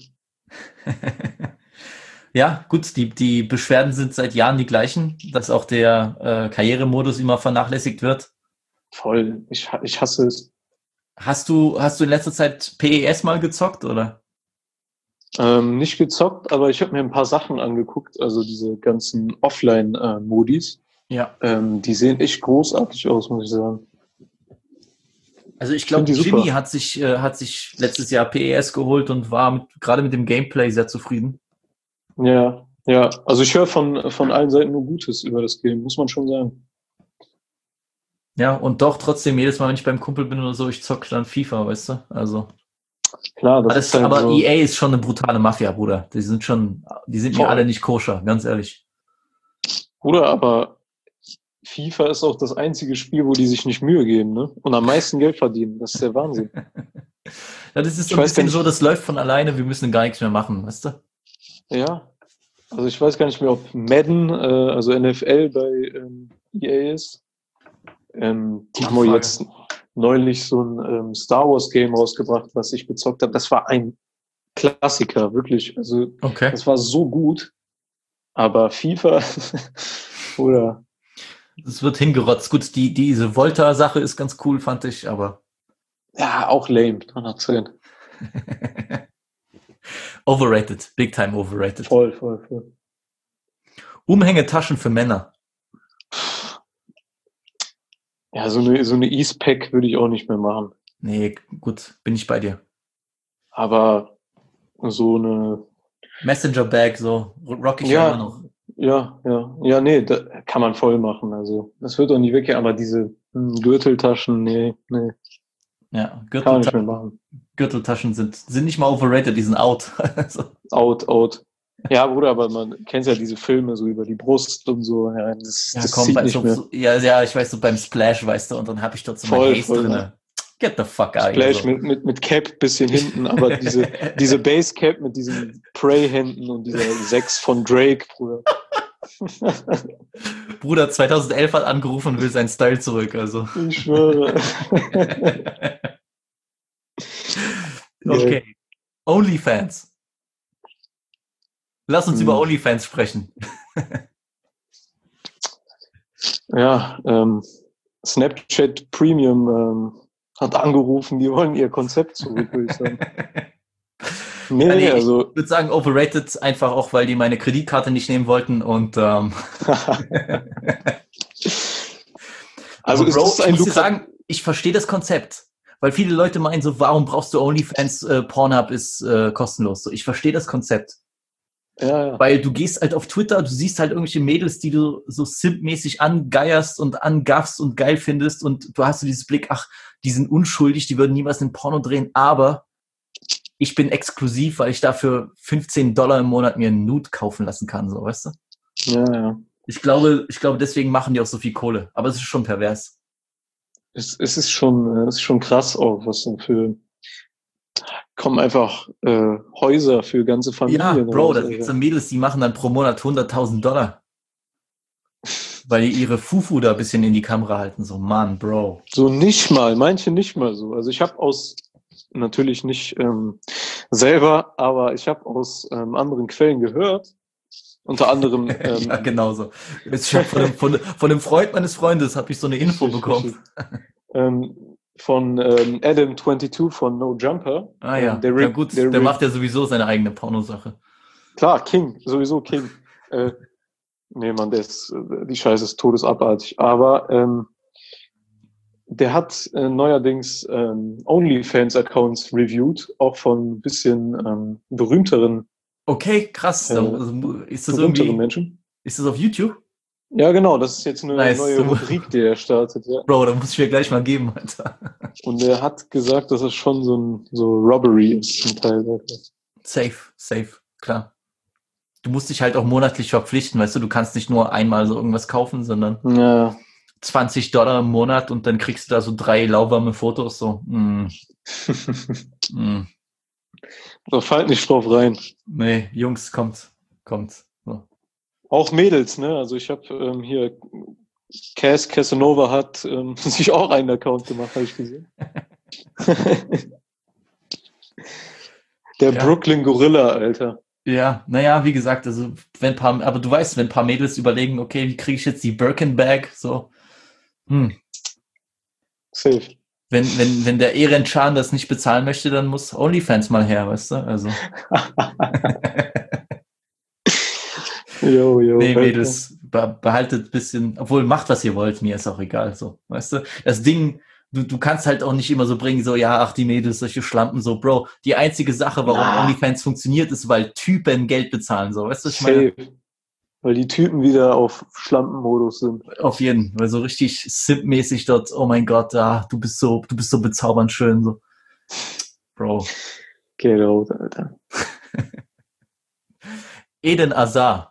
Ja, gut, die, die Beschwerden sind seit Jahren die gleichen, dass auch der äh, Karrieremodus immer vernachlässigt wird. Voll. Ich, ha- ich hasse es. Hast du, hast du in letzter Zeit P E S mal gezockt, oder? Ähm, nicht gezockt, aber ich habe mir ein paar Sachen angeguckt, also diese ganzen Offline-Modis. Ja. Ähm, die sehen echt großartig aus, muss ich sagen. Also ich glaube, Find die Jimmy super. hat sich, äh, hat sich letztes Jahr P E S geholt und war mit, gerade mit dem Gameplay sehr zufrieden. Ja, ja. Also ich höre von, von allen Seiten nur Gutes über das Game, muss man schon sagen. Ja, und doch trotzdem jedes Mal, wenn ich beim Kumpel bin oder so, ich zocke dann FIFA, weißt du? Also. Klar, das Alles, ist halt aber so. E A ist schon eine brutale Mafia, Bruder. Die sind schon, die sind mir Voll. alle nicht koscher, ganz ehrlich. Bruder, aber FIFA ist auch das einzige Spiel, wo die sich nicht Mühe geben, ne? Und am meisten Geld verdienen. Das ist der Wahnsinn. Ja, das ist Ich so ein weiß gar bisschen nicht- so, das läuft von alleine, wir müssen gar nichts mehr machen, weißt du? Ja. Also ich weiß gar nicht mehr, ob Madden, äh, also N F L bei ähm, E A ist. Ähm, die Gute haben auch Frage. jetzt neulich so ein ähm, Star Wars Game rausgebracht, was ich gezockt habe. Das war ein Klassiker, wirklich. Also Okay. das war so gut. Aber FIFA oder Es wird hingerotzt. Gut, die, diese Volta-Sache ist ganz cool, fand ich, aber ja, auch lame, hundertzehn. overrated. Big time overrated. Voll, voll, voll. Umhängetaschen für Männer. Ja, so eine, so eine East-Pack würde ich auch nicht mehr machen. Nee, gut, bin ich bei dir. Aber so eine, Messenger-Bag, so, rock ich Ja. immer noch. ja, ja, ja, nee, da kann man voll machen. Also, das wird auch nie weggehen, aber diese hm, Gürteltaschen, nee, nee, Ja, kann man nicht mehr Gürteltaschen, machen. Gürteltaschen sind, sind nicht mal overrated, die sind out. Also, Out, out. Ja, Bruder, aber man kennt ja diese Filme so über die Brust und so. Ja, das, ja, das komm, zieht bei, nicht so, mehr. so, ja, ja, ich weiß, so beim Splash, weißt du, und dann habe ich dort so mein Voll, Haze voll, drinne. Get the fuck out. Splash So. mit, mit, mit Cap bisschen hinten, aber diese, diese Base-Cap mit diesen Prey-Händen und dieser sechs von Drake, Bruder. Bruder zweitausendelf hat angerufen und will seinen Style zurück, also. Ich schwöre. Okay. OnlyFans. Lass uns Hm. über OnlyFans sprechen. Ja, ähm, Snapchat Premium ähm, hat angerufen, die wollen ihr Konzept zurück, würde ich sagen. Nee, Ja, nee, also, Ich würde sagen, overrated, einfach auch, weil die meine Kreditkarte nicht nehmen wollten und ähm, also aber ist Bro, das ich ein muss dir Lukas. sagen, ich verstehe das Konzept. Weil viele Leute meinen so, warum brauchst du OnlyFans, äh, Pornhub ist äh, kostenlos. So, ich verstehe das Konzept. Ja, ja. Weil du gehst halt auf Twitter, du siehst halt irgendwelche Mädels, die du so simpmäßig angeierst und angaffst und geil findest und du hast so dieses Blick, ach, die sind unschuldig, die würden niemals einen Porno drehen, aber ich bin exklusiv, weil ich dafür fünfzehn Dollar im Monat mir einen Nude kaufen lassen kann, so, weißt du? Ja, ja. Ich glaube, ich glaube, deswegen machen die auch so viel Kohle. Aber es ist schon pervers. Es, es ist schon, äh, es ist schon krass auch, was dann für kommen einfach äh, Häuser für ganze Ja, Familien. Bro, raus, da Alter. gibt's dann Mädels, die machen dann pro Monat hunderttausend Dollar. Weil die ihre Fufu da ein bisschen in die Kamera halten. So, Mann, Bro. So nicht mal, manche nicht mal so. Also ich habe aus, natürlich nicht ähm, selber, aber ich habe aus ähm, anderen Quellen gehört, unter anderem ähm, Ja, genau so. Jetzt schon von, dem, von, von dem Freund meines Freundes habe ich so eine Info Richtig, bekommen. richtig. ähm, von ähm, Adam zweiundzwanzig von No Jumper. Ah ja, Ähm, der, ja Re- gut, der, der Re- macht ja sowieso seine eigene Pornosache. Klar, King, sowieso King. Äh, nee, Mann, der ist, äh, die Scheiße ist todesabartig. Aber ähm, der hat äh, neuerdings ähm, OnlyFans-Accounts reviewed, auch von ein bisschen ähm, berühmteren, Okay, krass. Äh, Also, ist das berühmteren irgendwie, Menschen. ist das auf YouTube? Ja, genau, das ist jetzt eine Nice. neue Rubrik, die er startet, ja. Bro, da muss ich mir gleich mal geben, Alter. Und er hat gesagt, dass es schon so ein so Robbery ist zum Teil. Safe, safe, klar. Du musst dich halt auch monatlich verpflichten, weißt du, du kannst nicht nur einmal so irgendwas kaufen, sondern Ja, zwanzig Dollar im Monat und dann kriegst du da so drei lauwarme Fotos, so, mm, mm. da fallt nicht drauf rein. Nee, Jungs, kommt, kommt. So. Auch Mädels, ne? Also ich habe ähm, hier Cass Casanova hat ähm, sich auch einen Account gemacht, habe ich gesehen. Der Ja. Brooklyn Gorilla, Alter. Ja, naja, wie gesagt, also wenn ein paar, aber du weißt, wenn ein paar Mädels überlegen, okay, wie kriege ich jetzt die Birkin-Bag, so, hm. Safe. Wenn, wenn, wenn der Eren Chan das nicht bezahlen möchte, dann muss OnlyFans mal her, weißt du? Also. Jo, jo. Nee, Alter. Mädels, be behaltet ein bisschen, obwohl macht, was ihr wollt, mir ist auch egal, so, weißt du? Das Ding, du, du kannst halt auch nicht immer so bringen, so, ja, ach, die Mädels, solche Schlampen, so, Bro, die einzige Sache, warum Na. OnlyFans funktioniert, ist, weil Typen Geld bezahlen, so, weißt du, ich meine, Safe. Weil die Typen wieder auf Schlampenmodus sind. auf jeden, weil so richtig Simp-mäßig dort, oh mein Gott, ah, du bist so, du bist so bezaubernd schön, so, Bro. Get out, Alter. Eden Hazard,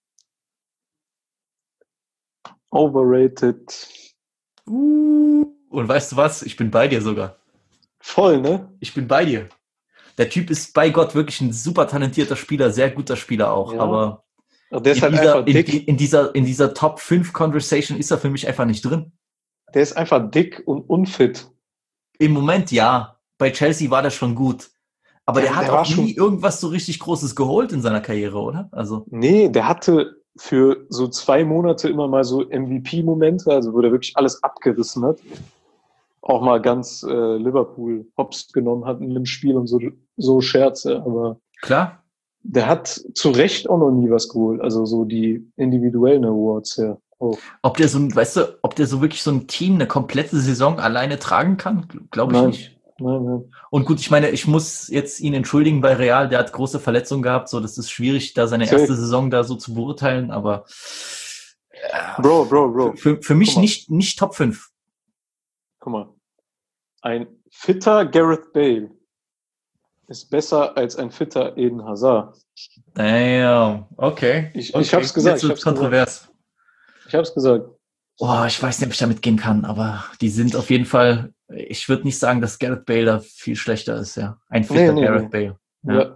Overrated. uh, und weißt du was, ich bin bei dir sogar. Voll, ne? Ich bin bei dir. Der Typ ist bei Gott wirklich ein super talentierter Spieler, sehr guter Spieler auch, Ja. aber Aber der ist in halt dieser, einfach in, dick. in dieser, in dieser Top fünf Conversation ist er für mich einfach nicht drin. Der ist einfach dick und unfit. Im Moment ja. Bei Chelsea war der schon gut. Aber der, Der- hat der war auch nie schon- irgendwas so richtig Großes geholt in seiner Karriere, oder? Also, Nee, der hatte für so zwei Monate immer mal so M V P-Momente, also wo der wirklich alles abgerissen hat. Auch mal ganz äh, Liverpool hops genommen hat in einem Spiel und so, so Scherze. Aber klar. der hat zu Recht auch noch nie was geholt. Also so die individuellen Awards her. Oh. Ob der so, ein- weißt du, ob der so wirklich so ein Team eine komplette Saison alleine tragen kann, glaube ich Nein. nicht. Nein, nein. Und gut, ich meine, ich muss jetzt ihn entschuldigen bei Real, der hat große Verletzungen gehabt, so, das ist schwierig, da seine Safe. erste Saison da so zu beurteilen, aber Bro, Bro, Bro. für, für mich Guck mal. nicht, nicht Top fünf. Guck mal. Ein fitter Gareth Bale ist besser als ein fitter Eden Hazard. Damn, okay. Ich- ich okay. hab's gesagt, Jetzt ich wird's hab's kontrovers. Ich hab's gesagt. Oh, ich weiß nicht, ob ich damit gehen kann, aber die sind auf jeden Fall, ich würde nicht sagen, dass Gareth Bale da viel schlechter ist, ja. Ein fitter Nee, nee, Gareth nee. Bale. Ja. Ja.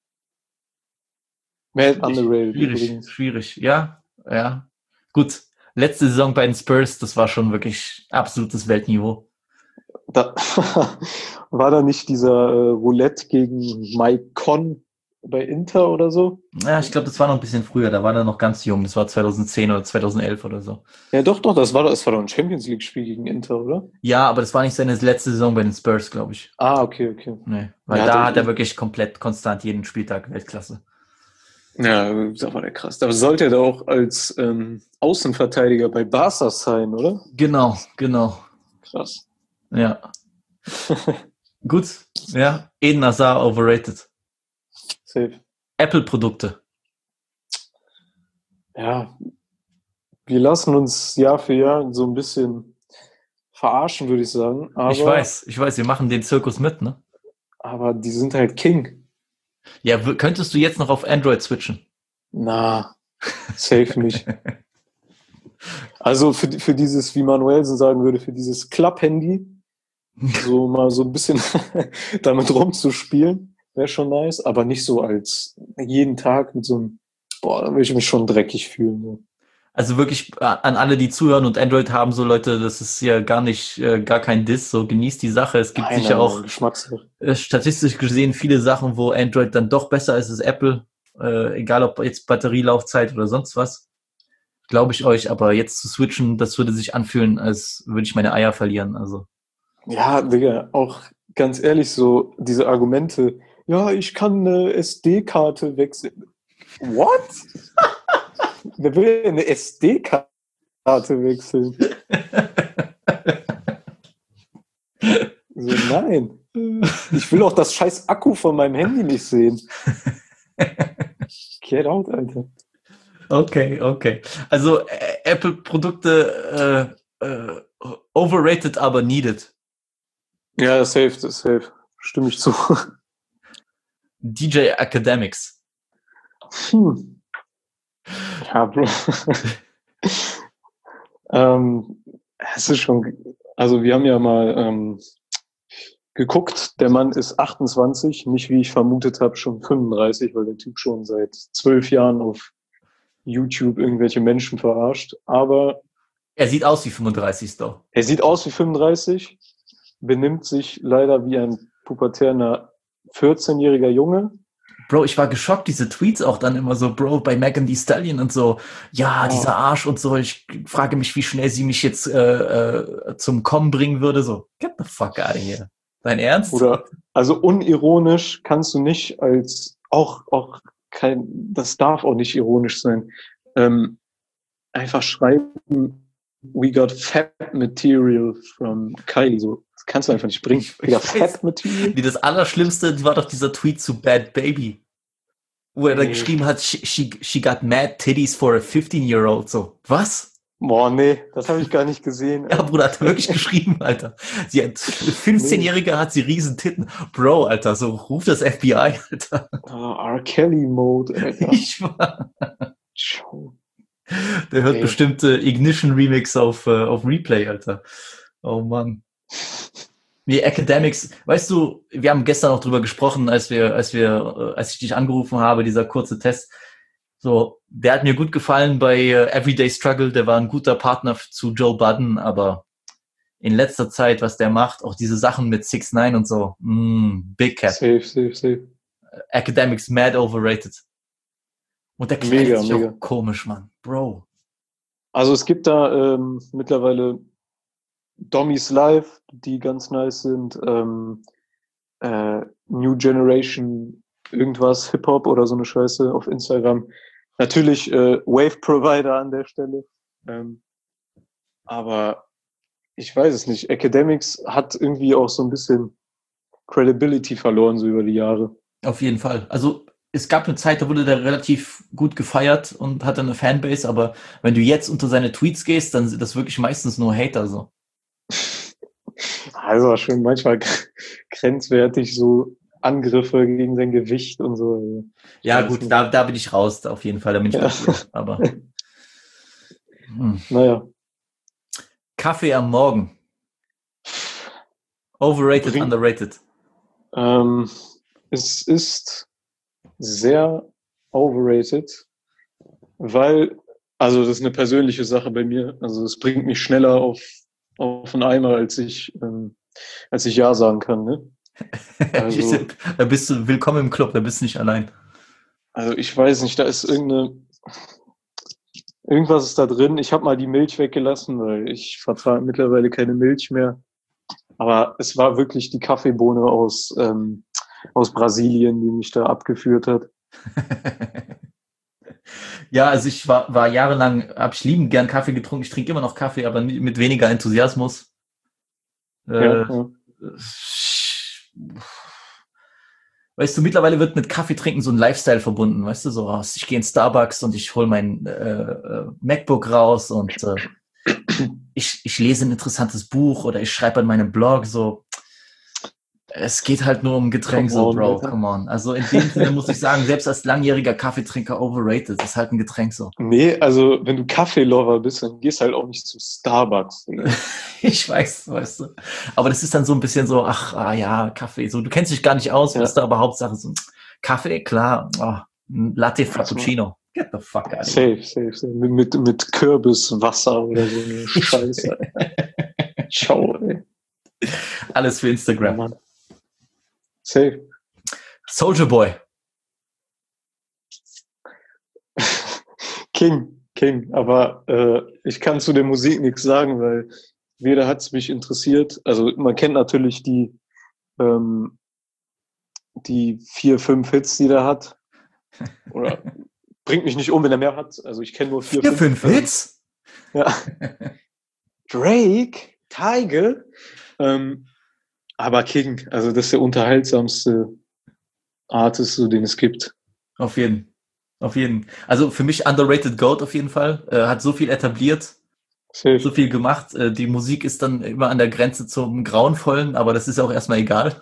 Mad underrated Schwierig, übrigens. schwierig. Ja, ja. Gut. Letzte Saison bei den Spurs, das war schon wirklich absolutes Weltniveau. Da, war da nicht dieser äh, Roulette gegen Mike Conn bei Inter oder so? Ja, ich glaube, das war noch ein bisschen früher, da war er noch ganz jung, das war zwanzig zehn oder zwanzig elf oder so. Ja, doch, doch, das war doch, das war doch ein Champions League-Spiel gegen Inter, oder? Ja, aber das war nicht seine letzte Saison bei den Spurs, glaube ich. Ah, okay, okay. Nee, weil Ja, da dann- hat er wirklich komplett konstant jeden Spieltag Weltklasse. Ja, da war der krass. Da sollte er da auch als ähm, Außenverteidiger bei Barca sein, oder? Genau, genau. Krass. Ja. Gut, ja. Eden Hazard overrated. Safe. Apple-Produkte. Ja, wir lassen uns Jahr für Jahr so ein bisschen verarschen, würde ich sagen. Aber, Ich weiß, ich weiß, wir machen den Zirkus mit, ne? aber die sind halt King. Ja, w- könntest du jetzt noch auf Android switchen? Na, safe nicht. Also für, für dieses, wie Manuelsen sagen würde, für dieses Klapp-Handy, so mal so ein bisschen damit rumzuspielen, wäre schon nice, aber nicht so als jeden Tag mit so einem, boah, da würde ich mich schon dreckig fühlen. So. Also wirklich äh, an alle, die zuhören und Android haben, so Leute, das ist ja gar nicht, äh, gar kein Diss, so genießt die Sache. Es gibt Nein, sicher nein, auch nein, Geschmackssache. äh, statistisch gesehen viele Sachen, wo Android dann doch besser ist als Apple, äh, egal ob jetzt Batterielaufzeit oder sonst was. Glaube ich euch, aber jetzt zu switchen, das würde sich anfühlen, als würde ich meine Eier verlieren. Also Ja, Digga, auch ganz ehrlich, so diese Argumente, ja, ich kann eine S D-Karte wechseln. What? Wer will denn eine S D-Karte wechseln? So, nein. Ich will auch das scheiß Akku von meinem Handy nicht sehen. Get out, Alter. okay, okay. Also äh, Apple-Produkte äh, äh, overrated, aber needed. Ja, safe, das ist safe. Stimme ich zu. D J Academics. Hm. Ja, Bro. ähm, es ist schon, also wir haben ja mal ähm, geguckt, der Mann ist achtundzwanzig, nicht wie ich vermutet habe, schon fünfunddreißig, weil der Typ schon seit zwölf Jahren auf YouTube irgendwelche Menschen verarscht. Aber Er sieht aus wie fünfunddreißig, doch. er sieht aus wie fünfunddreißig, benimmt sich leider wie ein pubertärer vierzehnjähriger Junge. Bro, ich war geschockt, diese Tweets auch dann immer so, Bro, bei Megan Thee Stallion und so, ja, Oh. dieser Arsch und so, ich frage mich, wie schnell sie mich jetzt äh, äh, zum Kommen bringen würde, so, get the fuck out of here. Dein Ernst? Oder, also unironisch kannst du nicht als, auch, auch kein, das darf auch nicht ironisch sein. Ähm, einfach schreiben, we got fat material from Kylie. So, das kannst du einfach nicht bringen. Ich, Digga, ich weiß, fat material? nee, das Allerschlimmste war doch dieser Tweet zu Bad Baby, wo er da Nee. geschrieben hat, she, she, she got mad titties for a fifteen-year-old. So, was? Boah, nee, das habe ich gar nicht gesehen. Ja, Bruder, hat er wirklich geschrieben, Alter. Sie hat, fünfzehnjährige hat sie riesen Titten. Bro, Alter, so ruf das F B I, Alter. Oh, R. Kelly-Mode, Alter. Ich war, Schau. der hört Ey. bestimmt äh, Ignition Remix auf, äh, auf Replay, Alter. Oh Mann. Nee, Academics, weißt du, wir haben gestern auch drüber gesprochen, als wir, als wir, äh, als ich dich angerufen habe, dieser kurze Test. So, der hat mir gut gefallen bei äh, Everyday Struggle, der war ein guter Partner f- zu Joe Budden, aber in letzter Zeit, was der macht, auch diese Sachen mit six nine und so, mm, Big Cat. Safe, safe, safe. Academics mad overrated. Und der kleidet Mega, sich mega. auch komisch, Mann. Bro. Also es gibt da ähm, mittlerweile Dommies Live, die ganz nice sind. Ähm, äh, New Generation irgendwas, Hip-Hop oder so eine Scheiße auf Instagram. Natürlich äh, Wave Provider an der Stelle. Ähm, aber ich weiß es nicht. Academics hat irgendwie auch so ein bisschen Credibility verloren, so über die Jahre. Auf jeden Fall. Also es gab eine Zeit, da wurde der relativ gut gefeiert und hatte eine Fanbase, aber wenn du jetzt unter seine Tweets gehst, dann sind das wirklich meistens nur Hater so. Also schon manchmal grenzwertig, so Angriffe gegen sein Gewicht und so. Also, ich Ja weiß gut, nicht. da, da bin ich raus, da auf jeden Fall, da bin ich Ja. bei dir. Aber hm. Naja. Kaffee am Morgen. Overrated, Bring- underrated. Ähm, es ist sehr overrated, weil, also das ist eine persönliche Sache bei mir. Also es bringt mich schneller auf, auf einen Eimer, als ich, ähm, als ich Ja sagen kann. Ne? Also- Da bist du willkommen im Club, da bist du nicht allein. Also ich weiß nicht, da ist irgendeine, irgendwas ist da drin. Ich habe mal die Milch weggelassen, weil ich vertrage mittlerweile keine Milch mehr. Aber es war wirklich die Kaffeebohne aus, ähm, aus Brasilien, die mich da abgeführt hat. Ja, also ich war, war jahrelang, habe ich liebend gern Kaffee getrunken. Ich trinke immer noch Kaffee, aber mit mit weniger Enthusiasmus. Äh, Ja, ja. Weißt du, mittlerweile wird mit Kaffee trinken so ein Lifestyle verbunden, weißt du, so, oh, ich gehe in Starbucks und ich hole mein äh, äh, MacBook raus und äh, ich, ich lese ein interessantes Buch oder ich schreibe an meinem Blog, so. Es geht halt nur um Getränk, Come so, on, Bro, Alter. come on. Also in dem Sinne muss ich sagen, selbst als langjähriger Kaffeetrinker overrated, ist halt ein Getränk so. Nee, also wenn du Kaffeelover bist, dann gehst halt auch nicht zu Starbucks. Ich weiß, weißt du. Aber das ist dann so ein bisschen so, ach, ah ja, Kaffee. So, du kennst dich gar nicht aus, Ja. weißt du, aber Hauptsache so, Kaffee, klar, oh, ein Latte Frappuccino. Get the fuck out of here. Safe, safe, safe. Mit, mit, mit Kürbiswasser oder so eine Scheiße. Ciao, ey. Alles für Ja, Instagram. Mann. Safe. Soldier Boy. King, King. Aber äh, ich kann zu der Musik nichts sagen, weil weder hat es mich interessiert. Also man kennt natürlich die, ähm, die vier, fünf Hits, die der hat. Oder bringt mich nicht um, wenn er mehr hat. Also ich kenne nur vier, Vier, fünf ähm, Hits? Ja. Drake, Tiger. Ähm, aber King, also das ist der unterhaltsamste Artist, so, den es gibt. Auf jeden. Auf jeden. Also für mich underrated Goat auf jeden Fall. Äh, hat so viel etabliert, Safe. so viel gemacht. Äh, die Musik ist dann immer an der Grenze zum Grauenvollen, aber das ist auch erstmal egal.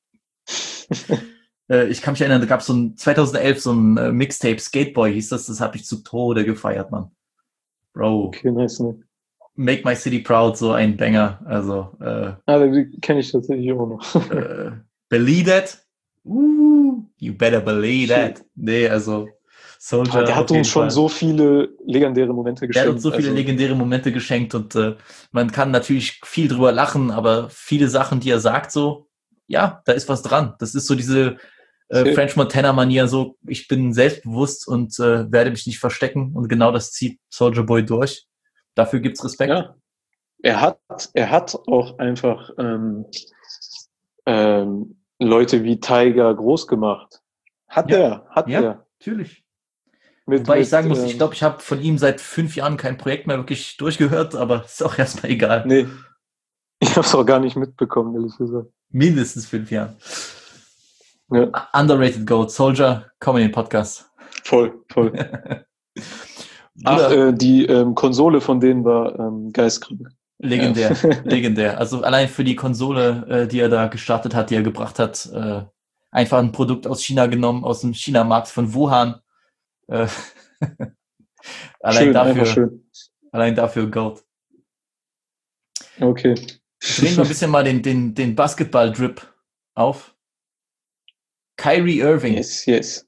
äh, ich kann mich erinnern, da gab es so ein zweitausendelf so ein äh, Mixtape, Skateboy hieß das, das habe ich zu Tode gefeiert, Mann. Bro, Okay, nice, ne? Make My City Proud, so ein Banger. Also, äh, Ah, den kenne ich tatsächlich auch noch. äh, Believe That? Uh, you better believe that. Nee, also Soldier. Aber der auf hat jeden uns schon Fall. so viele legendäre Momente Der geschenkt. hat uns so viele also, legendäre Momente geschenkt und äh, man kann natürlich viel drüber lachen, aber viele Sachen, die er sagt, so, ja, da ist was dran. Das ist so diese äh, Safe. French Montana-Manier, so, ich bin selbstbewusst und äh, werde mich nicht verstecken und genau das zieht Soldier Boy durch. Dafür gibt's Respekt. Ja. Er hat, er hat auch einfach ähm, ähm, Leute wie Tiger groß gemacht. Hat Ja. er, hat Ja. er. Natürlich. Mit, Wobei ich mit, sagen muss, ähm, ich glaube, ich habe von ihm seit fünf Jahren kein Projekt mehr wirklich durchgehört, aber ist auch erstmal egal. Nee, ich habe es auch gar nicht mitbekommen, ehrlich gesagt. Mindestens fünf Jahren. Ja, Underrated Goat, Soldier, komm in den Podcast. voll, voll. Ach, Bruder, äh, die ähm, Konsole von denen war ähm, geistkrank. legendär, Ja. legendär. Also allein für die Konsole, äh, die er da gestartet hat, die er gebracht hat, äh, einfach ein Produkt aus China genommen, aus dem China-Markt von Wuhan. Äh, allein Schön, einfach dafür, schön. allein dafür Goat. Okay. Drehen wir ein bisschen mal den, den, den Basketball-Drip auf. Kyrie Irving. Yes, yes.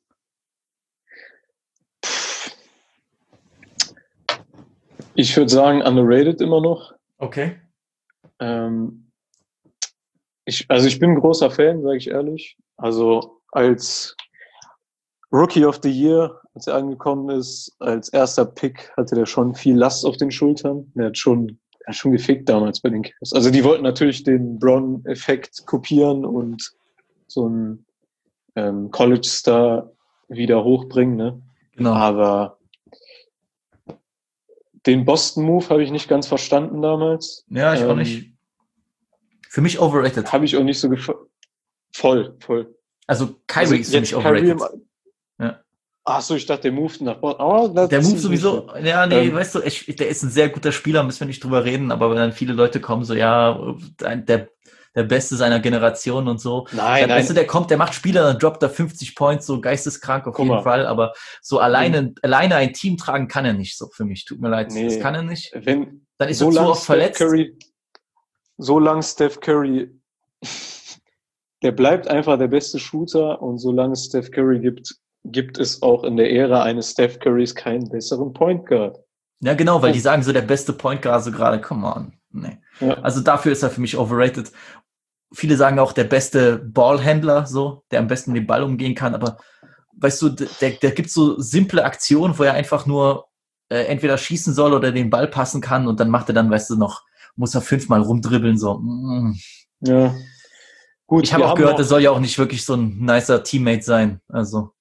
Ich würde sagen, underrated immer noch. Okay. Ähm, ich, also ich bin ein großer Fan, sage ich ehrlich. Also als Rookie of the Year, als er angekommen ist, als erster Pick, hatte der schon viel Last auf den Schultern. Der hat schon, er hat schon gefickt damals bei den Cavs. Also die wollten natürlich den Bron-Effekt kopieren und so einen ähm, College-Star wieder hochbringen, ne? Genau. Aber den Boston-Move habe ich nicht ganz verstanden damals. Ja, ich auch Ähm, nicht. Für mich overrated. Habe ich auch nicht so gefallen. Voll, voll. Also Kyrie Also ist für jetzt mich Kyrie overrated. im- Ja. Ach so, ich dachte, der moved nach Boston. Oh, das Der Move ist sowieso, nicht- ja, nee, Ähm, weißt du, ich, der ist ein sehr guter Spieler, müssen wir nicht drüber reden, aber wenn dann viele Leute kommen, so, ja, der, der Beste seiner Generation und so, Nein, dann, nein. weißt du, der kommt, der macht Spieler, dann droppt er fünfzig Points, so geisteskrank auf Guck jeden mal. Fall, aber so alleine, alleine ein Team tragen kann er nicht, so für mich, tut mir leid, Nee. das kann er nicht. Wenn Dann ist so er zu lang oft Steph verletzt. Curry, so lang Steph Curry, der bleibt einfach der beste Shooter und solange es Steph Curry gibt, gibt es auch in der Ära eines Steph Currys keinen besseren Point Guard. Ja, genau, weil die Punkt. sagen so, der beste Point Guard so gerade, come on, nee. Ja. Also dafür ist er für mich overrated. Viele sagen auch der beste Ballhändler, so, der am besten den Ball umgehen kann, aber weißt du, der, der gibt so simple Aktionen, wo er einfach nur äh, entweder schießen soll oder den Ball passen kann und dann macht er dann, weißt du, noch, muss er fünfmal rumdribbeln, so. Mm. Ja. Gut, Ich habe wir auch haben gehört, noch- er soll ja auch nicht wirklich so ein nicer Teammate sein, also.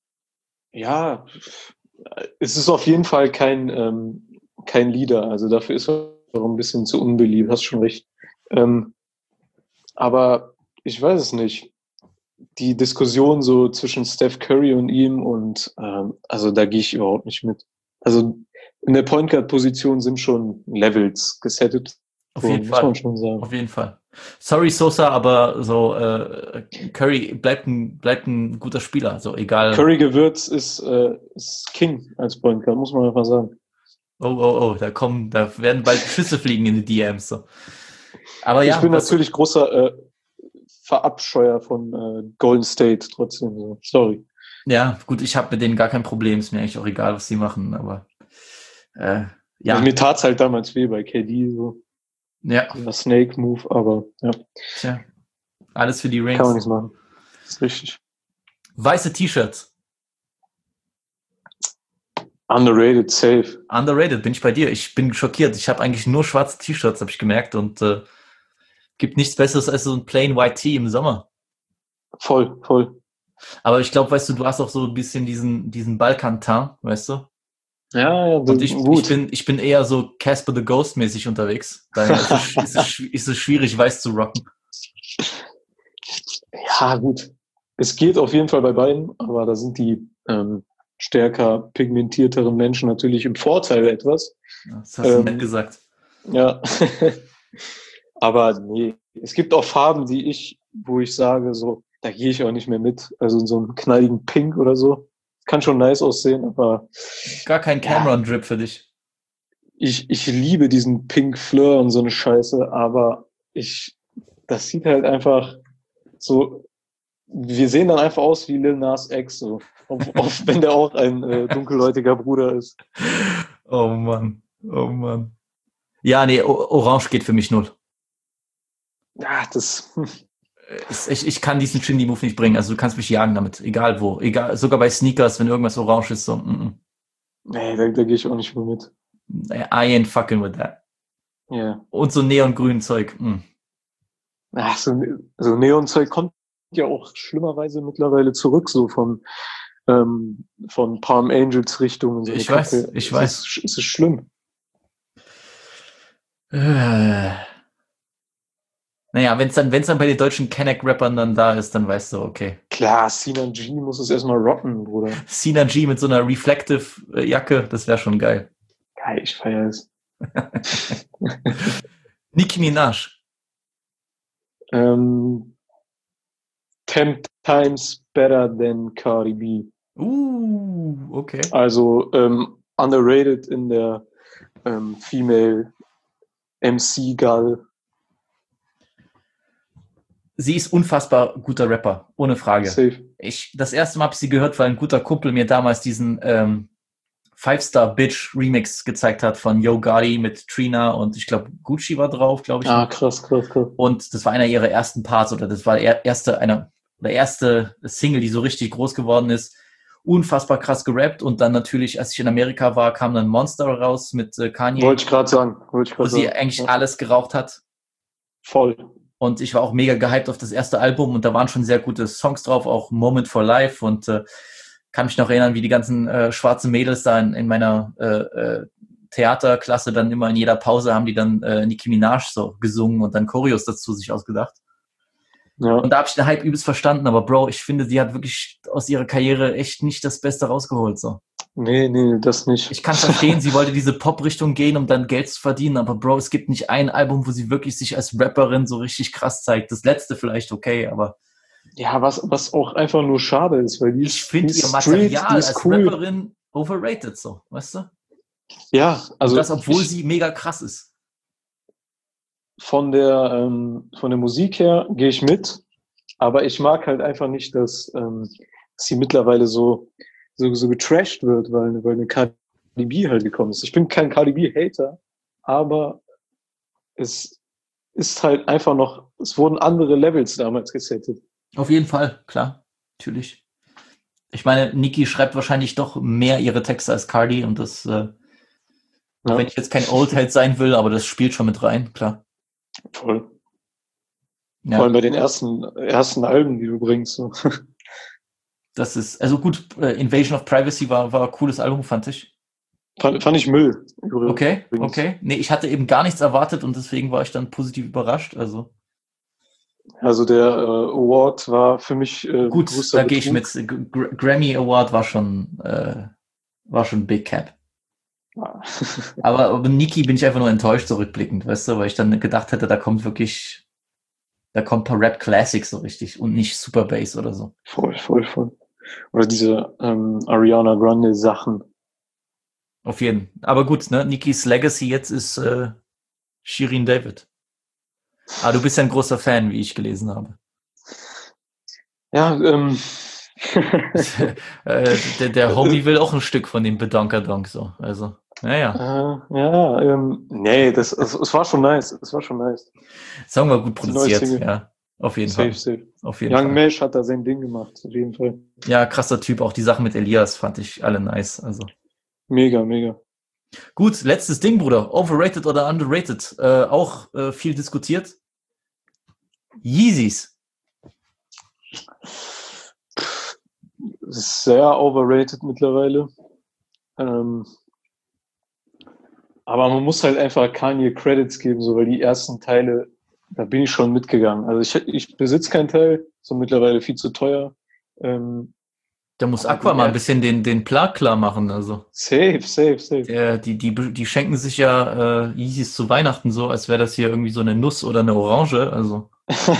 Ja, es ist auf jeden Fall kein, ähm, kein Leader. Also dafür ist er auch ein bisschen zu unbeliebt, hast schon recht. Ähm, aber ich weiß es nicht. Die Diskussion so zwischen Steph Curry und ihm und ähm, also da gehe ich überhaupt nicht mit. Also in der Point Guard Position sind schon Levels gesettet. Auf So, jeden muss Fall. man schon sagen. Auf jeden Fall. Sorry, Sosa, aber so äh, Curry bleibt ein, bleibt ein guter Spieler, so egal. Curry Gewürz ist, äh, ist King als Point Guard, muss man einfach sagen. Oh, oh, oh, da kommen, da werden bald Schüsse fliegen in die D Ms. So. Aber ja, ich bin was- natürlich großer äh, Verabscheuer von äh, Golden State trotzdem. So. Sorry. ja, gut, ich habe mit denen gar kein Problem, ist mir eigentlich auch egal, was sie machen, aber äh, ja, Also mir tat's halt damals weh bei K D, so ja, dieser Snake-Move, aber ja, tja, alles für die kann man Rings. nichts machen. Ist richtig. Weiße T-Shirts, Underrated, safe. underrated, bin ich bei dir. Ich bin schockiert. Ich habe eigentlich nur schwarze T-Shirts, habe ich gemerkt, und äh, gibt nichts Besseres als so ein plain white Tee im Sommer. Voll, voll. Aber ich glaube, weißt du, du hast auch so ein bisschen diesen, diesen Balkan-Teint, weißt du? Ja, ja, das Und ich, ist gut. ich, bin, ich bin eher so Casper the Ghost mäßig unterwegs. Daher ist es, ist, es, schw- ist es schwierig, weiß zu rocken. Ja, gut. Es geht auf jeden Fall bei beiden, aber da sind die ähm, stärker pigmentierteren Menschen natürlich im Vorteil etwas. Ja, das hast du Ähm, nett gesagt. Ja. Aber nee, es gibt auch Farben, die ich, wo ich sage, so, da gehe ich auch nicht mehr mit. Also in so einem knalligen Pink oder so. Kann schon nice aussehen, aber Gar kein Ja. Cameron-Drip für dich. ich, ich liebe diesen Pink Fleur und so eine Scheiße, aber ich, das sieht halt einfach so, wir sehen dann einfach aus wie Lil Nas X, so. Auch, auch wenn der auch ein äh, dunkelhäutiger Bruder ist. Oh Mann, oh Mann. Ja, nee, O- Orange geht für mich null. Ja, das, Es- Ich, ich kann diesen Shindy-Move nicht bringen. Also du kannst mich jagen damit, egal wo. Egal, sogar bei Sneakers, wenn irgendwas orange ist, so, mm, nee, da, da gehe ich auch nicht mehr mit. mm. I ain't fucking with that. Ja. Und so neongrün Zeug. Mm. Ach, so, so Neonzeug kommt ja auch schlimmerweise mittlerweile zurück, so von ähm, von Palm Angels Richtung. Und so Ich eine weiß, Kacke. ich Es weiß. Ist, es ist schlimm. Äh. Naja, wenn es dann, wenn's dann bei den deutschen Kenneck-Rappern dann da ist, dann weißt du, okay. Klar, Sinan G muss es erstmal rocken, Bruder. Sina G mit so einer Reflective-Jacke, das wäre schon geil. Geil, ich feiere es. Nicki Minaj. Ähm, ten times better than Cardi B. Uh, okay. Also ähm, underrated in der ähm, Female M C-Gal. Sie ist unfassbar guter Rapper, ohne Frage. Safe. Ich, das erste Mal habe ich sie gehört, weil ein guter Kumpel mir damals diesen ähm, Five-Star-Bitch-Remix gezeigt hat von Yo Gotti mit Trina und ich glaube Gucci war drauf, glaube ich. Ah, krass, krass, krass. Und das war einer ihrer ersten Parts oder das war der erste, einer, der erste Single, die so richtig groß geworden ist. Unfassbar krass gerappt und dann natürlich, als ich in Amerika war, kam dann Monster raus mit äh, Kanye, Wollte ich gerade sagen. Wollte ich wo gerade sie sagen. eigentlich Ja. alles geraucht hat. Voll. Und ich war auch mega gehypt auf das erste Album und da waren schon sehr gute Songs drauf, auch Moment for Life und äh, kann mich noch erinnern, wie die ganzen äh, schwarzen Mädels da in, in meiner äh, äh, Theaterklasse dann immer in jeder Pause haben die dann äh, Nicki Minaj so gesungen und dann Choreos dazu sich ausgedacht. Ja. Und da habe ich den Hype übelst verstanden, aber Bro, ich finde, die hat wirklich aus ihrer Karriere echt nicht das Beste rausgeholt. So. Nee, nee, das nicht. Ich kann verstehen, sie wollte diese Pop-Richtung gehen, um dann Geld zu verdienen, aber Bro, es gibt nicht ein Album, wo sie wirklich sich als Rapperin so richtig krass zeigt. Das letzte vielleicht okay, aber Ja, was, was auch einfach nur schade ist, weil die ich ist, finde die ihr ist Material Street, die als ist cool. Rapperin overrated, so, weißt du? Ja, also Und das, obwohl ich, sie mega krass ist. von der ähm, von der Musik her gehe ich mit, aber ich mag halt einfach nicht, dass, ähm, dass sie mittlerweile so so so getrashed wird, weil weil eine Cardi B halt gekommen ist. Ich bin kein Cardi B-Hater, aber es ist halt einfach noch, es wurden andere Levels damals gesettet. Auf jeden Fall, klar, natürlich. Ich meine, Nicki schreibt wahrscheinlich doch mehr ihre Texte als Cardi und das, äh, Ja. wenn ich jetzt kein Oldhead sein will, aber das spielt schon mit rein, klar. Voll. Ja. Vor allem bei den ersten ersten Alben, die du bringst. So. Das ist, also gut, äh, Invasion of Privacy war, war ein cooles Album, fand ich. Fand, fand ich Müll. Übrigens. Okay, okay. Nee, ich hatte eben gar nichts erwartet und deswegen war ich dann positiv überrascht. Also Also der äh, Award war für mich äh, gut, größter da gehe ich Betrug. mit. G- Grammy Award war schon, äh, war schon Big Cap. Ja. Aber, aber Nicki bin ich einfach nur enttäuscht zurückblickend, weißt du, weil ich dann gedacht hätte, da kommt wirklich, da kommt ein paar Rap Classics so richtig und nicht Super Bass oder so. Voll, voll, voll. Oder diese ähm, Ariana Grande Sachen. Auf jeden. Aber gut, ne? Nickis Legacy jetzt ist äh, Shirin David. Ah, du bist ja ein großer Fan, wie ich gelesen habe. Ja, ähm. äh, der, der Homie will auch ein Stück von dem Bedonkerdonk so. Also, naja. Äh, ja, ähm, nee, das, es, es war schon nice. Es war schon nice. Song war gut Die neue produziert, Single. ja. Auf jeden Safe, Fall. safe. Auf jeden Young Fall. Mesh hat da sein Ding gemacht, auf jeden Fall. Ja, krasser Typ. Auch die Sachen mit Elias fand ich alle nice. Also. Mega, mega. Gut, letztes Ding, Bruder. Overrated oder underrated? Äh, auch äh, viel diskutiert. Yeezys. Es ist sehr overrated mittlerweile. Ähm, aber man muss halt einfach Kanye Credits geben, so, weil die ersten Teile, da bin ich schon mitgegangen. Also ich, ich besitze keinen Teil, so mittlerweile viel zu teuer. Ähm, Da muss Aber Aqua die mal ein ersten- bisschen den, den Plag klar machen. Also, safe, safe, safe. der, die, die, die schenken sich ja äh, Yeezys zu Weihnachten so, als wäre das hier irgendwie so eine Nuss oder eine Orange. Also,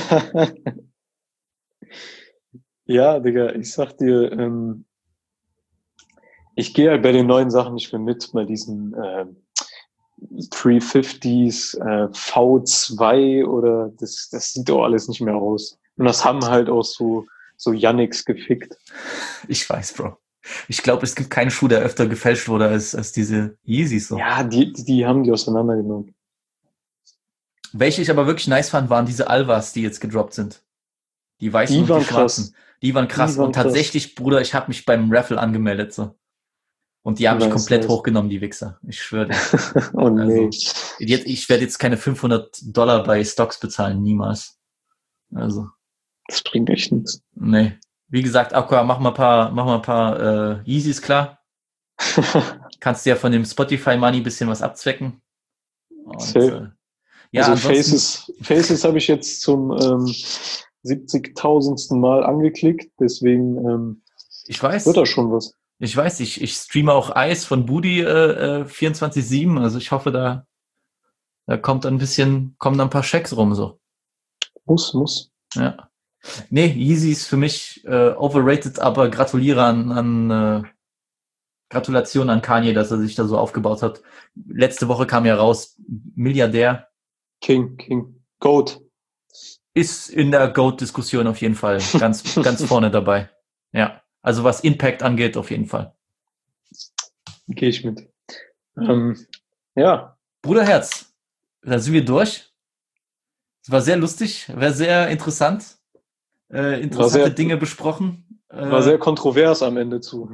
Ja, Digga, ich sag dir, ähm, ich gehe halt bei den neuen Sachen nicht mehr mit, bei diesen ähm, dreihundertfünfzigs, äh, V zwei oder das, das sieht doch alles nicht mehr aus. Und das haben halt auch so, so Yannicks gefickt. ich weiß, Bro. Ich glaube, es gibt keinen Schuh, der öfter gefälscht wurde als, als diese Yeezys. So. Ja, die, die haben die auseinandergenommen. Welche ich aber wirklich nice fand, waren diese Alvas, die jetzt gedroppt sind. Die weißen Die und waren die schwarzen. krass. Die waren krass. Die waren und tatsächlich, Bruder, ich habe mich beim Raffle angemeldet. so. Und die haben mich Nice, komplett nice. hochgenommen, die Wichser. Ich schwöre dir. Oh nee. Also, jetzt, ich werde jetzt keine fünfhundert Dollar bei Stocks bezahlen, niemals. Also, Das bringt echt nichts. nee. Wie gesagt, Aqua, mach mal ein paar, mach mal ein paar äh, Yeezys klar. Kannst dir ja von dem Spotify-Money ein bisschen was abzwecken. Und, Safe. äh, ja, also ansonsten, Faces, Faces habe ich jetzt zum ähm, siebzigtausendsten Mal angeklickt, deswegen ähm, ich weiß, wird das schon was. ich weiß, ich, ich streame auch Eis von Budi äh, äh, vierundzwanzig sieben, also ich hoffe, da, da kommt ein bisschen, kommen ein paar Schecks rum, so. Muss, muss. Ja. Nee, Yeezy ist für mich äh, overrated, aber gratuliere an, an äh, Gratulation an Kanye, dass er sich da so aufgebaut hat. Letzte Woche kam ja raus, Milliardär King, King. Goat. ist in der GOAT-Diskussion auf jeden Fall ganz, ganz vorne dabei. Ja, also was Impact angeht, auf jeden Fall. Gehe ich mit. Ähm, ja, Bruderherz, da sind wir durch. Es war sehr lustig, war sehr interessant. Äh, interessante sehr- Dinge besprochen. Äh, war sehr kontrovers am Ende zu.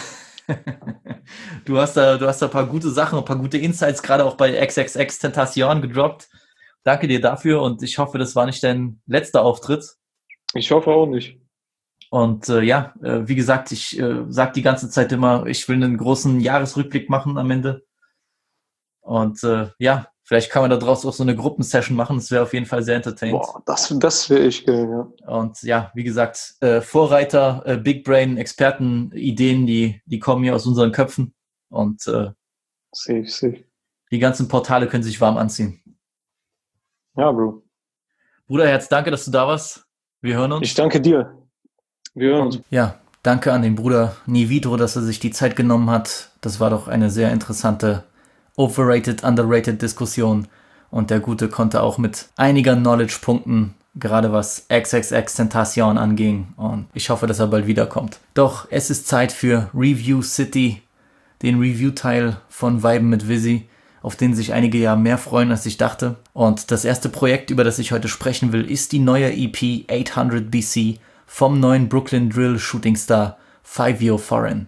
du hast da, du hast da ein paar gute Sachen, ein paar gute Insights, gerade auch bei X X X Tentacion gedroppt. Danke dir dafür und ich hoffe, das war nicht dein letzter Auftritt. Ich hoffe auch nicht. Und äh, ja, äh, wie gesagt, ich äh, sage die ganze Zeit immer, ich will einen großen Jahresrückblick machen am Ende. Und äh, ja, vielleicht kann man da draus auch so eine Gruppensession machen. Das wäre auf jeden Fall sehr entertainend. Boah, das, das wäre ich geil, ja. Und ja, wie gesagt, äh, Vorreiter, äh, Big Brain, Experten, Ideen, die, die kommen hier aus unseren Köpfen. Und äh, Safe, safe. die ganzen Portale können sich warm anziehen. Ja, Bro. Bruderherz, danke, dass du da warst. Wir hören uns. Ich danke dir. Wir hören uns. Ja, danke an den Bruder Nividro, dass er sich die Zeit genommen hat. Das war doch eine sehr interessante Overrated, Underrated Diskussion. Und der Gute konnte auch mit einiger Knowledge punkten, gerade was X X X Tentacion anging. Und ich hoffe, dass er bald wiederkommt. Doch es ist Zeit für Review City, den Review-Teil von Viben mit Visi, auf den sich einige ja mehr freuen, als ich dachte. Und das erste Projekt, über das ich heute sprechen will, ist die neue E P achthundert B C vom neuen Brooklyn Drill Shooting Star Fivio Foreign.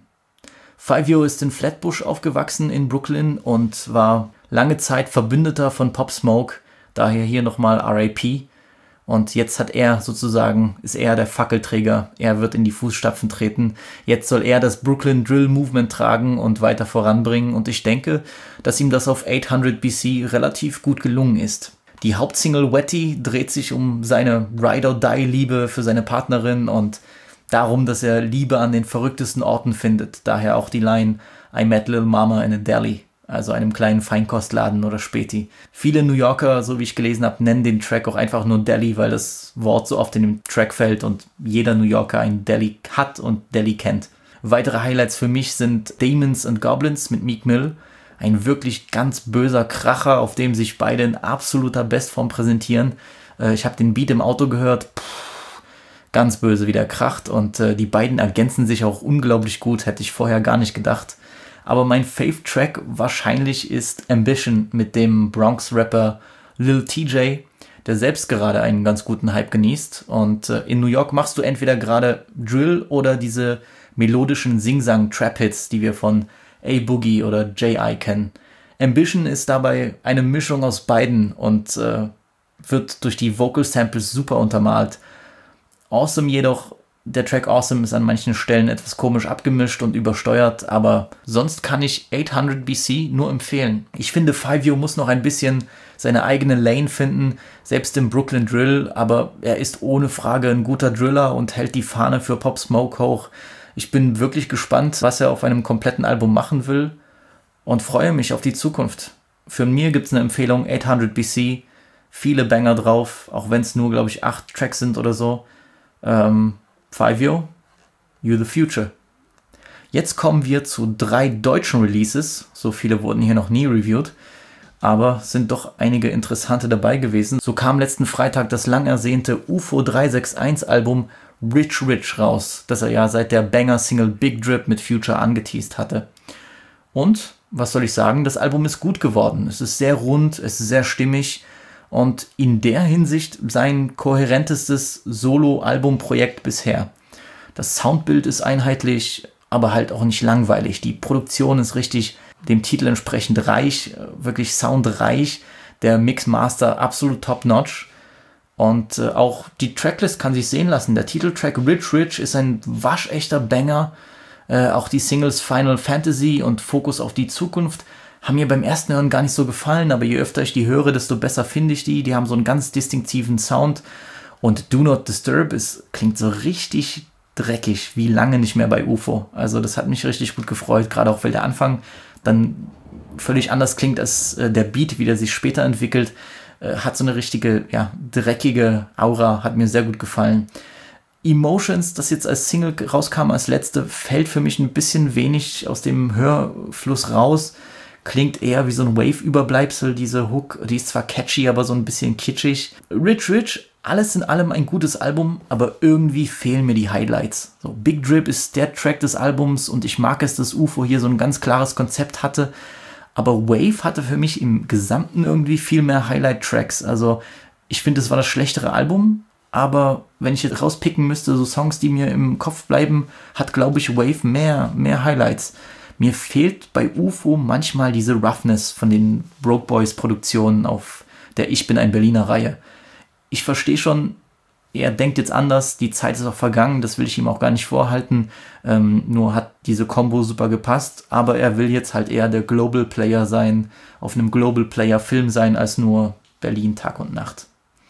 Fivio ist in Flatbush aufgewachsen in Brooklyn und war lange Zeit Verbündeter von Pop Smoke, daher hier nochmal R I P. Und jetzt hat er sozusagen, ist er der Fackelträger, er wird in die Fußstapfen treten. Jetzt soll er das Brooklyn Drill Movement tragen und weiter voranbringen und ich denke, dass ihm das auf achthundert B C relativ gut gelungen ist. Die Hauptsingle Wetty dreht sich um seine Ride-or-Die-Liebe für seine Partnerin und darum, dass er Liebe an den verrücktesten Orten findet. Daher auch die Line I met Lil Mama in a Deli, also einem kleinen Feinkostladen oder Späti. Viele New Yorker, so wie ich gelesen habe, nennen den Track auch einfach nur Deli, weil das Wort so oft in dem Track fällt und jeder New Yorker ein Deli hat und Deli kennt. Weitere Highlights für mich sind Demons and Goblins mit Meek Mill. Ein wirklich ganz böser Kracher, auf dem sich beide in absoluter Bestform präsentieren. Äh, ich habe den Beat im Auto gehört. Pff, ganz böse, wie der kracht. Und äh, die beiden ergänzen sich auch unglaublich gut. Hätte ich vorher gar nicht gedacht. Aber mein Fave-Track wahrscheinlich ist Ambition mit dem Bronx-Rapper Lil T J, der selbst gerade einen ganz guten Hype genießt. Und äh, in New York machst du entweder gerade Drill oder diese melodischen Sing-Sang-Trap-Hits, die wir von A-Boogie oder J I kennen. Ambition ist dabei eine Mischung aus beiden und äh, wird durch die Vocal Samples super untermalt. Awesome jedoch, der Track Awesome ist an manchen Stellen etwas komisch abgemischt und übersteuert, aber sonst kann ich achthundert B C nur empfehlen. Ich finde, Fivio muss noch ein bisschen seine eigene Lane finden, selbst im Brooklyn Drill, aber er ist ohne Frage ein guter Driller und hält die Fahne für Pop Smoke hoch. Ich bin wirklich gespannt, was er auf einem kompletten Album machen will und freue mich auf die Zukunft. Für mir gibt es eine Empfehlung, achthundert B C, viele Banger drauf, auch wenn es nur, glaube ich, acht Tracks sind oder so. Ähm, Fivio, you the future. Jetzt kommen wir zu drei deutschen Releases, so viele wurden hier noch nie reviewed, aber sind doch einige interessante dabei gewesen. So kam letzten Freitag das lang ersehnte U F O drei sechs eins Album Rich Rich raus, das er ja seit der Banger-Single Big Drip mit Future angeteased hatte. Und, was soll ich sagen, das Album ist gut geworden. Es ist sehr rund, es ist sehr stimmig und in der Hinsicht sein kohärentestes Solo-Album-Projekt bisher. Das Soundbild ist einheitlich, aber halt auch nicht langweilig. Die Produktion ist richtig dem Titel entsprechend reich, wirklich soundreich. Der Mixmaster absolut top-notch. Und äh, auch die Tracklist kann sich sehen lassen. Der Titeltrack Rich Rich ist ein waschechter Banger. Äh, auch die Singles Final Fantasy und Fokus auf die Zukunft haben mir beim ersten Hören gar nicht so gefallen, aber je öfter ich die höre, desto besser finde ich die. Die haben so einen ganz distinktiven Sound. Und Do Not Disturb ist, klingt so richtig dreckig, wie lange nicht mehr bei U F O. Also das hat mich richtig gut gefreut, gerade auch weil der Anfang dann völlig anders klingt als äh, der Beat, wie der sich später entwickelt. Äh, hat so eine richtige, ja, dreckige Aura, hat mir sehr gut gefallen. Emotions, das jetzt als Single rauskam als letzte, fällt für mich ein bisschen wenig aus dem Hörfluss raus. Klingt eher wie so ein Wave-Überbleibsel, diese Hook. Die ist zwar catchy, aber so ein bisschen kitschig. Rich Rich, alles in allem ein gutes Album, aber irgendwie fehlen mir die Highlights. So, Big Drip ist der Track des Albums und ich mag es, dass U F O hier so ein ganz klares Konzept hatte. Aber Wave hatte für mich im Gesamten irgendwie viel mehr Highlight-Tracks. Also ich finde, es war das schlechtere Album, aber wenn ich jetzt rauspicken müsste, so Songs, die mir im Kopf bleiben, hat, glaube ich, Wave mehr, mehr Highlights. Mir fehlt bei U F O manchmal diese Roughness von den Broke Boys Produktionen auf der Ich bin ein Berliner Reihe. Ich verstehe schon, er denkt jetzt anders, die Zeit ist auch vergangen, das will ich ihm auch gar nicht vorhalten, ähm, nur hat diese Combo super gepasst, aber er will jetzt halt eher der Global Player sein, auf einem Global Player Film sein, als nur Berlin Tag und Nacht.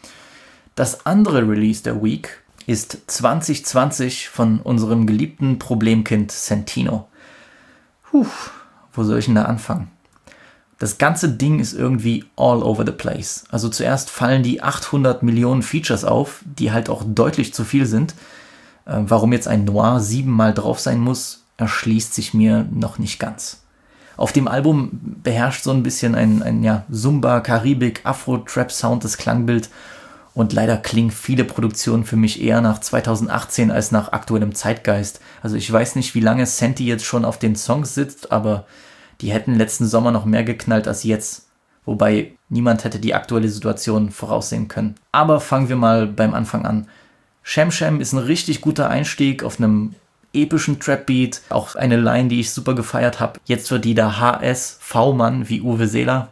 Das andere Release der Week ist zwanzig zwanzig von unserem geliebten Problemkind Santino. Puh, wo soll ich denn da anfangen? Das ganze Ding ist irgendwie all over the place. Also zuerst fallen die achthundert Millionen Features auf, die halt auch deutlich zu viel sind. Äh, warum jetzt ein Noir siebenmal drauf sein muss, erschließt sich mir noch nicht ganz. Auf dem Album beherrscht so ein bisschen ein, ein ja, Zumba, Karibik, Afro-Trap-Sound das Klangbild. Und leider klingen viele Produktionen für mich eher nach zweitausendachtzehn als nach aktuellem Zeitgeist. Also ich weiß nicht, wie lange Santi jetzt schon auf den Songs sitzt, aber die hätten letzten Sommer noch mehr geknallt als jetzt. Wobei niemand hätte die aktuelle Situation voraussehen können. Aber fangen wir mal beim Anfang an. Sham Sham ist ein richtig guter Einstieg auf einem epischen Trap-Beat. Auch eine Line, die ich super gefeiert habe. Jetzt wird die da H S V-Mann wie Uwe Seeler.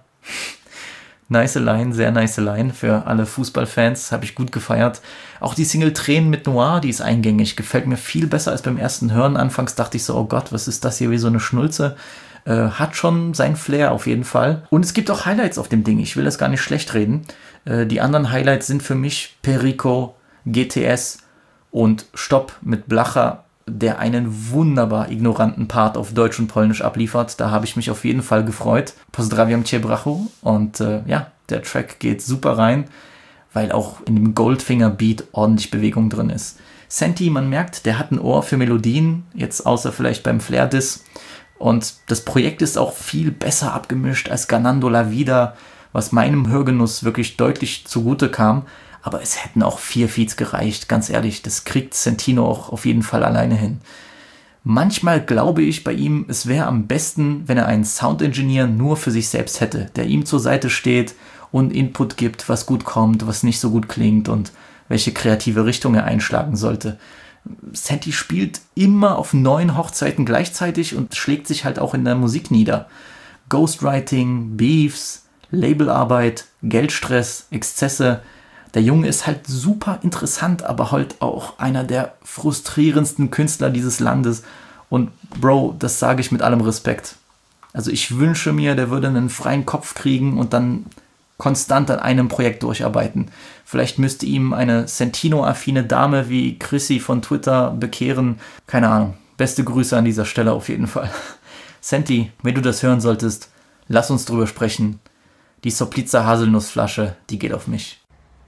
Nice Line, sehr nice Line für alle Fußballfans, habe ich gut gefeiert. Auch die Single Tränen mit Noir, die ist eingängig, gefällt mir viel besser als beim ersten Hören. Anfangs dachte ich so, oh Gott, was ist das hier, wie so eine Schnulze. Äh, hat schon sein Flair auf jeden Fall. Und es gibt auch Highlights auf dem Ding, ich will das gar nicht schlecht reden. Äh, die anderen Highlights sind für mich Perico, G T S und Stopp mit Blacha, der einen wunderbar ignoranten Part auf Deutsch und Polnisch abliefert. Da habe ich mich auf jeden Fall gefreut. Pozdrawiam cię, Brachu. Und äh, ja, der Track geht super rein, weil auch in dem Goldfinger-Beat ordentlich Bewegung drin ist. Santi, man merkt, der hat ein Ohr für Melodien, jetzt außer vielleicht beim Flair-Diss. Und das Projekt ist auch viel besser abgemischt als Ganando la Vida, was meinem Hörgenuss wirklich deutlich zugute kam. Aber es hätten auch vier Feeds gereicht, ganz ehrlich. Das kriegt Santino auch auf jeden Fall alleine hin. Manchmal glaube ich bei ihm, es wäre am besten, wenn er einen Sound-Engineer nur für sich selbst hätte, der ihm zur Seite steht und Input gibt, was gut kommt, was nicht so gut klingt und welche kreative Richtung er einschlagen sollte. Santi spielt immer auf neun Hochzeiten gleichzeitig und schlägt sich halt auch in der Musik nieder. Ghostwriting, Beefs, Labelarbeit, Geldstress, Exzesse. Der Junge ist halt super interessant, aber halt auch einer der frustrierendsten Künstler dieses Landes. Und Bro, das sage ich mit allem Respekt. Also ich wünsche mir, der würde einen freien Kopf kriegen und dann konstant an einem Projekt durcharbeiten. Vielleicht müsste ihm eine Santino-affine Dame wie Chrissy von Twitter bekehren. Keine Ahnung. Beste Grüße an dieser Stelle auf jeden Fall. Santi, wenn du das hören solltest, lass uns drüber sprechen. Die Soplica Haselnussflasche, die geht auf mich.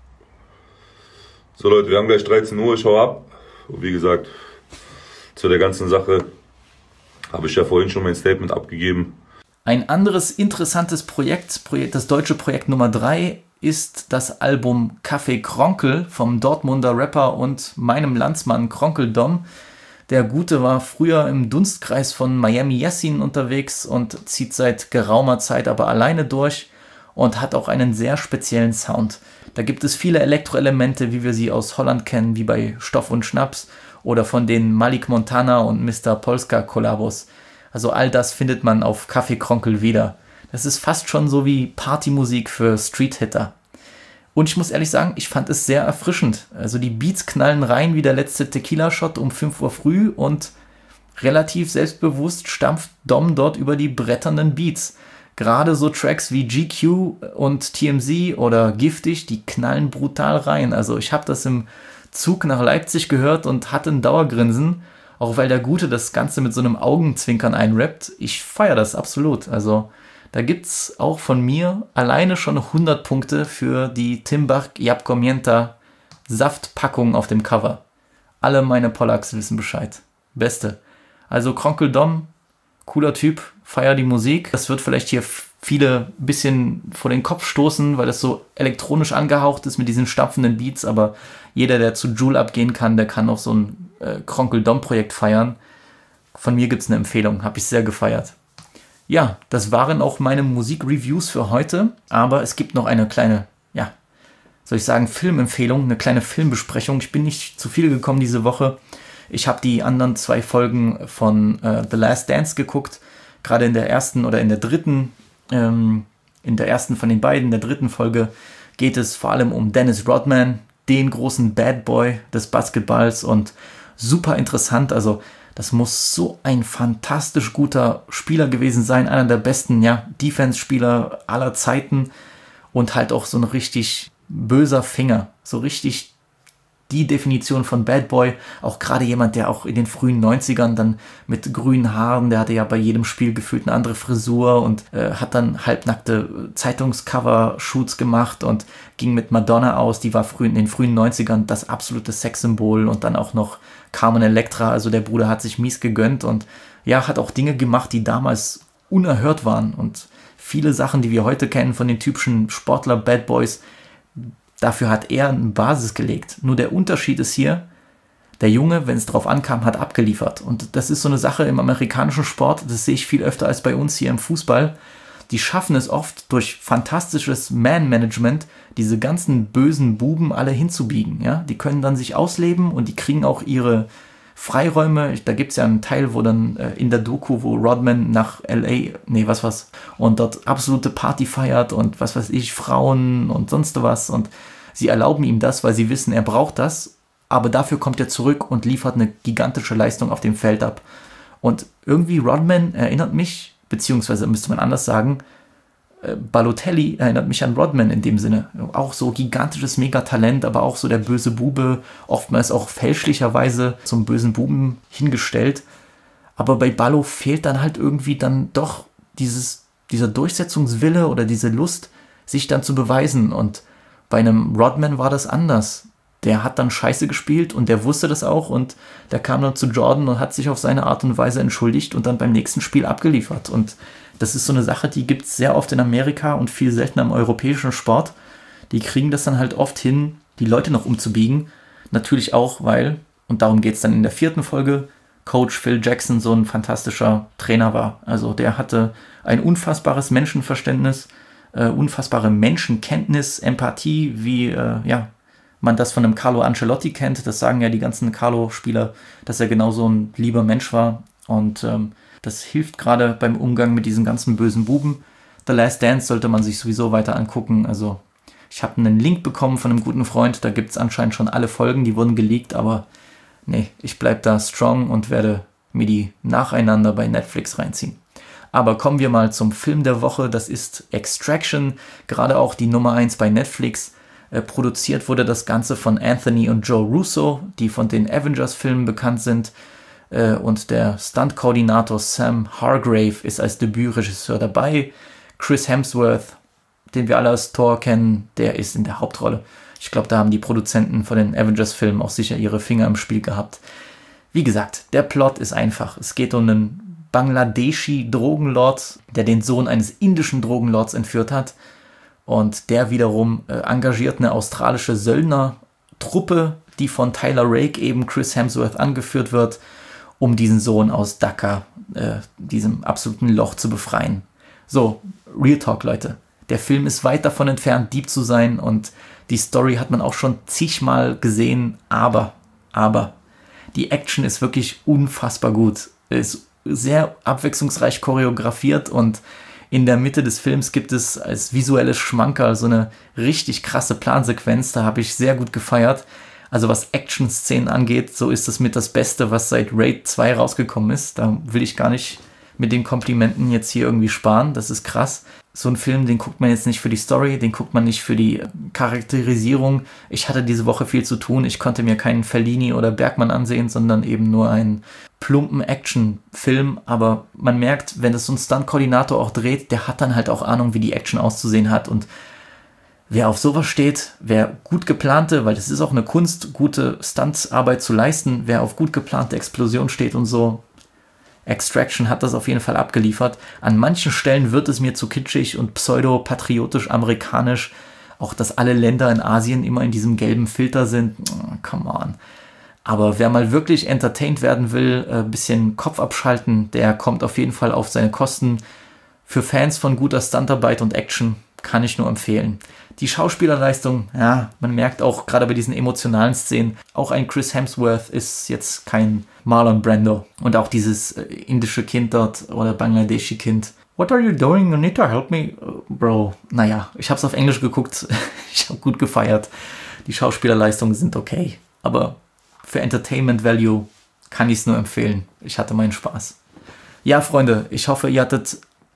So Leute, wir haben gleich dreizehn Uhr, ich hau ab. Und wie gesagt, zu der ganzen Sache habe ich ja vorhin schon mein Statement abgegeben. Ein anderes interessantes Projekt, das deutsche Projekt Nummer drei, ist das Album Café Kronkel vom Dortmunder Rapper und meinem Landsmann Kronkel Dom. Der Gute war früher im Dunstkreis von Miami Yassin unterwegs und zieht seit geraumer Zeit aber alleine durch und hat auch einen sehr speziellen Sound. Da gibt es viele Elektroelemente, wie wir sie aus Holland kennen, wie bei Stoff und Schnaps oder von den Malik Montana und Mister Polska Kollabos. Also all das findet man auf Café Kronkel wieder. Das ist fast schon so wie Partymusik für Street-Hitter. Und ich muss ehrlich sagen, ich fand es sehr erfrischend. Also die Beats knallen rein wie der letzte Tequila-Shot um fünf Uhr früh und relativ selbstbewusst stampft Dom dort über die bretternden Beats. Gerade so Tracks wie G Q und T M Z oder Giftig, die knallen brutal rein. Also ich habe das im Zug nach Leipzig gehört und hatte ein Dauergrinsen, auch weil der Gute das Ganze mit so einem Augenzwinkern einrappt. Ich feiere das absolut. Also da gibt's auch von mir alleine schon hundert Punkte für die Timbach Jabko Mięta Saftpackung auf dem Cover. Alle meine Pollacks wissen Bescheid. Beste. Also Kronkel Dom, cooler Typ, feier die Musik. Das wird vielleicht hier viele ein bisschen vor den Kopf stoßen, weil das so elektronisch angehaucht ist mit diesen stampfenden Beats, aber jeder, der zu Joule abgehen kann, der kann auch so ein äh, Kronkel Dom Projekt feiern. Von mir gibt's eine Empfehlung, habe ich sehr gefeiert. Ja, das waren auch meine Musikreviews für heute, aber es gibt noch eine kleine, ja, soll ich sagen, Filmempfehlung, eine kleine Filmbesprechung. Ich bin nicht zu viel gekommen diese Woche. Ich habe die anderen zwei Folgen von äh, The Last Dance geguckt, gerade in der ersten oder in der dritten, ähm, in der ersten von den beiden, der dritten Folge geht es vor allem um Dennis Rodman, den großen Bad Boy des Basketballs und super interessant, also das muss so ein fantastisch guter Spieler gewesen sein, einer der besten, ja, Defense-Spieler aller Zeiten und halt auch so ein richtig böser Finger, so richtig die Definition von Bad Boy, auch gerade jemand, der auch in den frühen neunzigern dann mit grünen Haaren, der hatte ja bei jedem Spiel gefühlt eine andere Frisur und äh, hat dann halbnackte Zeitungscover-Shoots gemacht und ging mit Madonna aus, die war früh in den frühen neunzigern das absolute Sexsymbol und dann auch noch Carmen Electra, also der Bruder hat sich mies gegönnt und ja, hat auch Dinge gemacht, die damals unerhört waren und viele Sachen, die wir heute kennen von den typischen Sportler Bad Boys, dafür hat er eine Basis gelegt. Nur der Unterschied ist hier, der Junge, wenn es drauf ankam, hat abgeliefert. Und das ist so eine Sache im amerikanischen Sport, das sehe ich viel öfter als bei uns hier im Fußball. Die schaffen es oft durch fantastisches Man-Management, diese ganzen bösen Buben alle hinzubiegen. Ja? Die können dann sich ausleben und die kriegen auch ihre Freiräume. Da gibt es ja einen Teil, wo dann äh, in der Doku, wo Rodman nach L A, nee, was was, und dort absolute Party feiert und was weiß ich, Frauen und sonst was. Und sie erlauben ihm das, weil sie wissen, er braucht das. Aber dafür kommt er zurück und liefert eine gigantische Leistung auf dem Feld ab. Und irgendwie Rodman erinnert mich, beziehungsweise müsste man anders sagen, äh, Balotelli erinnert mich an Rodman in dem Sinne. Auch so gigantisches Megatalent, aber auch so der böse Bube, oftmals auch fälschlicherweise zum bösen Buben hingestellt. Aber bei Ballo fehlt dann halt irgendwie dann doch dieses, dieser Durchsetzungswille oder diese Lust, sich dann zu beweisen. Und bei einem Rodman war das anders. Der hat dann Scheiße gespielt und der wusste das auch und der kam dann zu Jordan und hat sich auf seine Art und Weise entschuldigt und dann beim nächsten Spiel abgeliefert. Und das ist so eine Sache, die gibt es sehr oft in Amerika und viel seltener im europäischen Sport. Die kriegen das dann halt oft hin, die Leute noch umzubiegen. Natürlich auch, weil, und darum geht es dann in der vierten Folge, Coach Phil Jackson so ein fantastischer Trainer war. Also der hatte ein unfassbares Menschenverständnis, äh, unfassbare Menschenkenntnis, Empathie, wie, äh, ja, man das von einem Carlo Ancelotti kennt. Das sagen ja die ganzen Carlo-Spieler, dass er genau so ein lieber Mensch war. Und ähm, das hilft gerade beim Umgang mit diesen ganzen bösen Buben. The Last Dance sollte man sich sowieso weiter angucken. Also ich habe einen Link bekommen von einem guten Freund. Da gibt es anscheinend schon alle Folgen, die wurden geleakt. Aber nee, ich bleibe da strong und werde mir die nacheinander bei Netflix reinziehen. Aber kommen wir mal zum Film der Woche. Das ist Extraction. Gerade auch die Nummer eins bei Netflix. Äh, produziert wurde das Ganze von Anthony und Joe Russo, die von den Avengers-Filmen bekannt sind. Äh, und der Stunt-Koordinator Sam Hargrave ist als Debütregisseur dabei. Chris Hemsworth, den wir alle als Thor kennen, der ist in der Hauptrolle. Ich glaube, da haben die Produzenten von den Avengers-Filmen auch sicher ihre Finger im Spiel gehabt. Wie gesagt, der Plot ist einfach. Es geht um einen Bangladeschi-Drogenlord, der den Sohn eines indischen Drogenlords entführt hat. Und der wiederum äh, engagiert eine australische Söldnertruppe, die von Tyler Rake, eben Chris Hemsworth, angeführt wird, um diesen Sohn aus Dhaka, äh, diesem absoluten Loch, zu befreien. So, Real Talk, Leute. Der Film ist weit davon entfernt, Dieb zu sein und die Story hat man auch schon zigmal gesehen, aber, aber, die Action ist wirklich unfassbar gut. Ist sehr abwechslungsreich choreografiert und In der Mitte des Films gibt es als visuelles Schmankerl so eine richtig krasse Plansequenz, da habe ich sehr gut gefeiert. Also was Action-Szenen angeht, so ist das mit das Beste, was seit Raid zwei rausgekommen ist. Da will ich gar nicht mit den Komplimenten jetzt hier irgendwie sparen, das ist krass. So ein Film, den guckt man jetzt nicht für die Story, den guckt man nicht für die Charakterisierung. Ich hatte diese Woche viel zu tun, ich konnte mir keinen Fellini oder Bergman ansehen, sondern eben nur einen plumpen Action-Film. Aber man merkt, wenn es so ein Stunt-Koordinator auch dreht, der hat dann halt auch Ahnung, wie die Action auszusehen hat. Und wer auf sowas steht, wer gut geplante, weil das ist auch eine Kunst, gute Stuntarbeit zu leisten, wer auf gut geplante Explosion steht und so, Extraction hat das auf jeden Fall abgeliefert. An manchen Stellen wird es mir zu kitschig und pseudo-patriotisch-amerikanisch. Auch, dass alle Länder in Asien immer in diesem gelben Filter sind. Oh, come on. Aber wer mal wirklich entertained werden will, ein bisschen Kopf abschalten, der kommt auf jeden Fall auf seine Kosten. Für Fans von guter Stuntarbeit und Action kann ich nur empfehlen. Die Schauspielerleistung, ja, man merkt auch gerade bei diesen emotionalen Szenen, auch ein Chris Hemsworth ist jetzt kein Marlon Brando. Und auch dieses indische Kind dort oder Bangladeschi Kind. What are you doing? You need to help me? Bro, naja, ich hab's auf Englisch geguckt. Ich hab gut gefeiert. Die Schauspielerleistungen sind okay. Aber für Entertainment Value kann ich es nur empfehlen. Ich hatte meinen Spaß. Ja, Freunde, ich hoffe, ihr hattet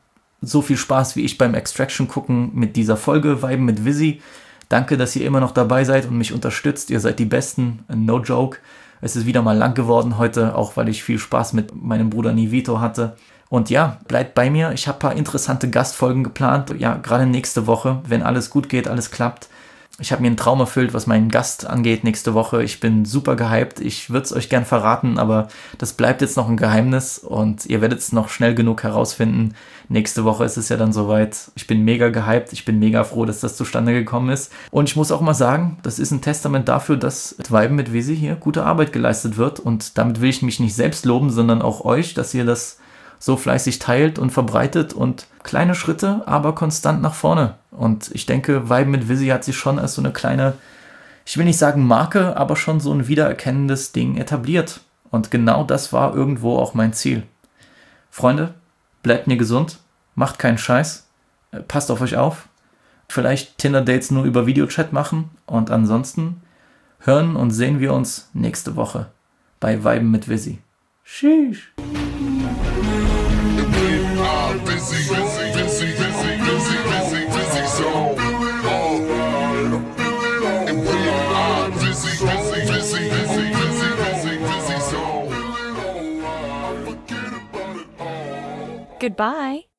so viel Spaß wie ich beim Extraction gucken mit dieser Folge Viben mit Vizzy. Danke, dass ihr immer noch dabei seid und mich unterstützt. Ihr seid die Besten. No joke. Es ist wieder mal lang geworden heute, auch weil ich viel Spaß mit meinem Bruder Nivito hatte. Und ja, bleibt bei mir. Ich habe ein paar interessante Gastfolgen geplant. Ja, gerade nächste Woche, wenn alles gut geht, alles klappt. Ich habe mir einen Traum erfüllt, was meinen Gast angeht nächste Woche. Ich bin super gehypt. Ich würde es euch gern verraten, aber das bleibt jetzt noch ein Geheimnis und ihr werdet es noch schnell genug herausfinden. Nächste Woche ist es ja dann soweit. Ich bin mega gehypt. Ich bin mega froh, dass das zustande gekommen ist. Und ich muss auch mal sagen, das ist ein Testament dafür, dass Viben mit Vizzy hier gute Arbeit geleistet wird. Und damit will ich mich nicht selbst loben, sondern auch euch, dass ihr das so fleißig teilt und verbreitet und kleine Schritte, aber konstant nach vorne. Und ich denke, Viben mit Vizzy hat sich schon als so eine kleine, ich will nicht sagen Marke, aber schon so ein wiedererkennendes Ding etabliert. Und genau das war irgendwo auch mein Ziel. Freunde, bleibt mir gesund, macht keinen Scheiß, passt auf euch auf. Vielleicht Tinder-Dates nur über Videochat machen und ansonsten hören und sehen wir uns nächste Woche bei Viben mit Vizzy. Sheesh. Busy, busy, busy, busy, busy, busy, busy, so. And we are busy, busy, busy, busy, busy, busy, busy, so. Goodbye.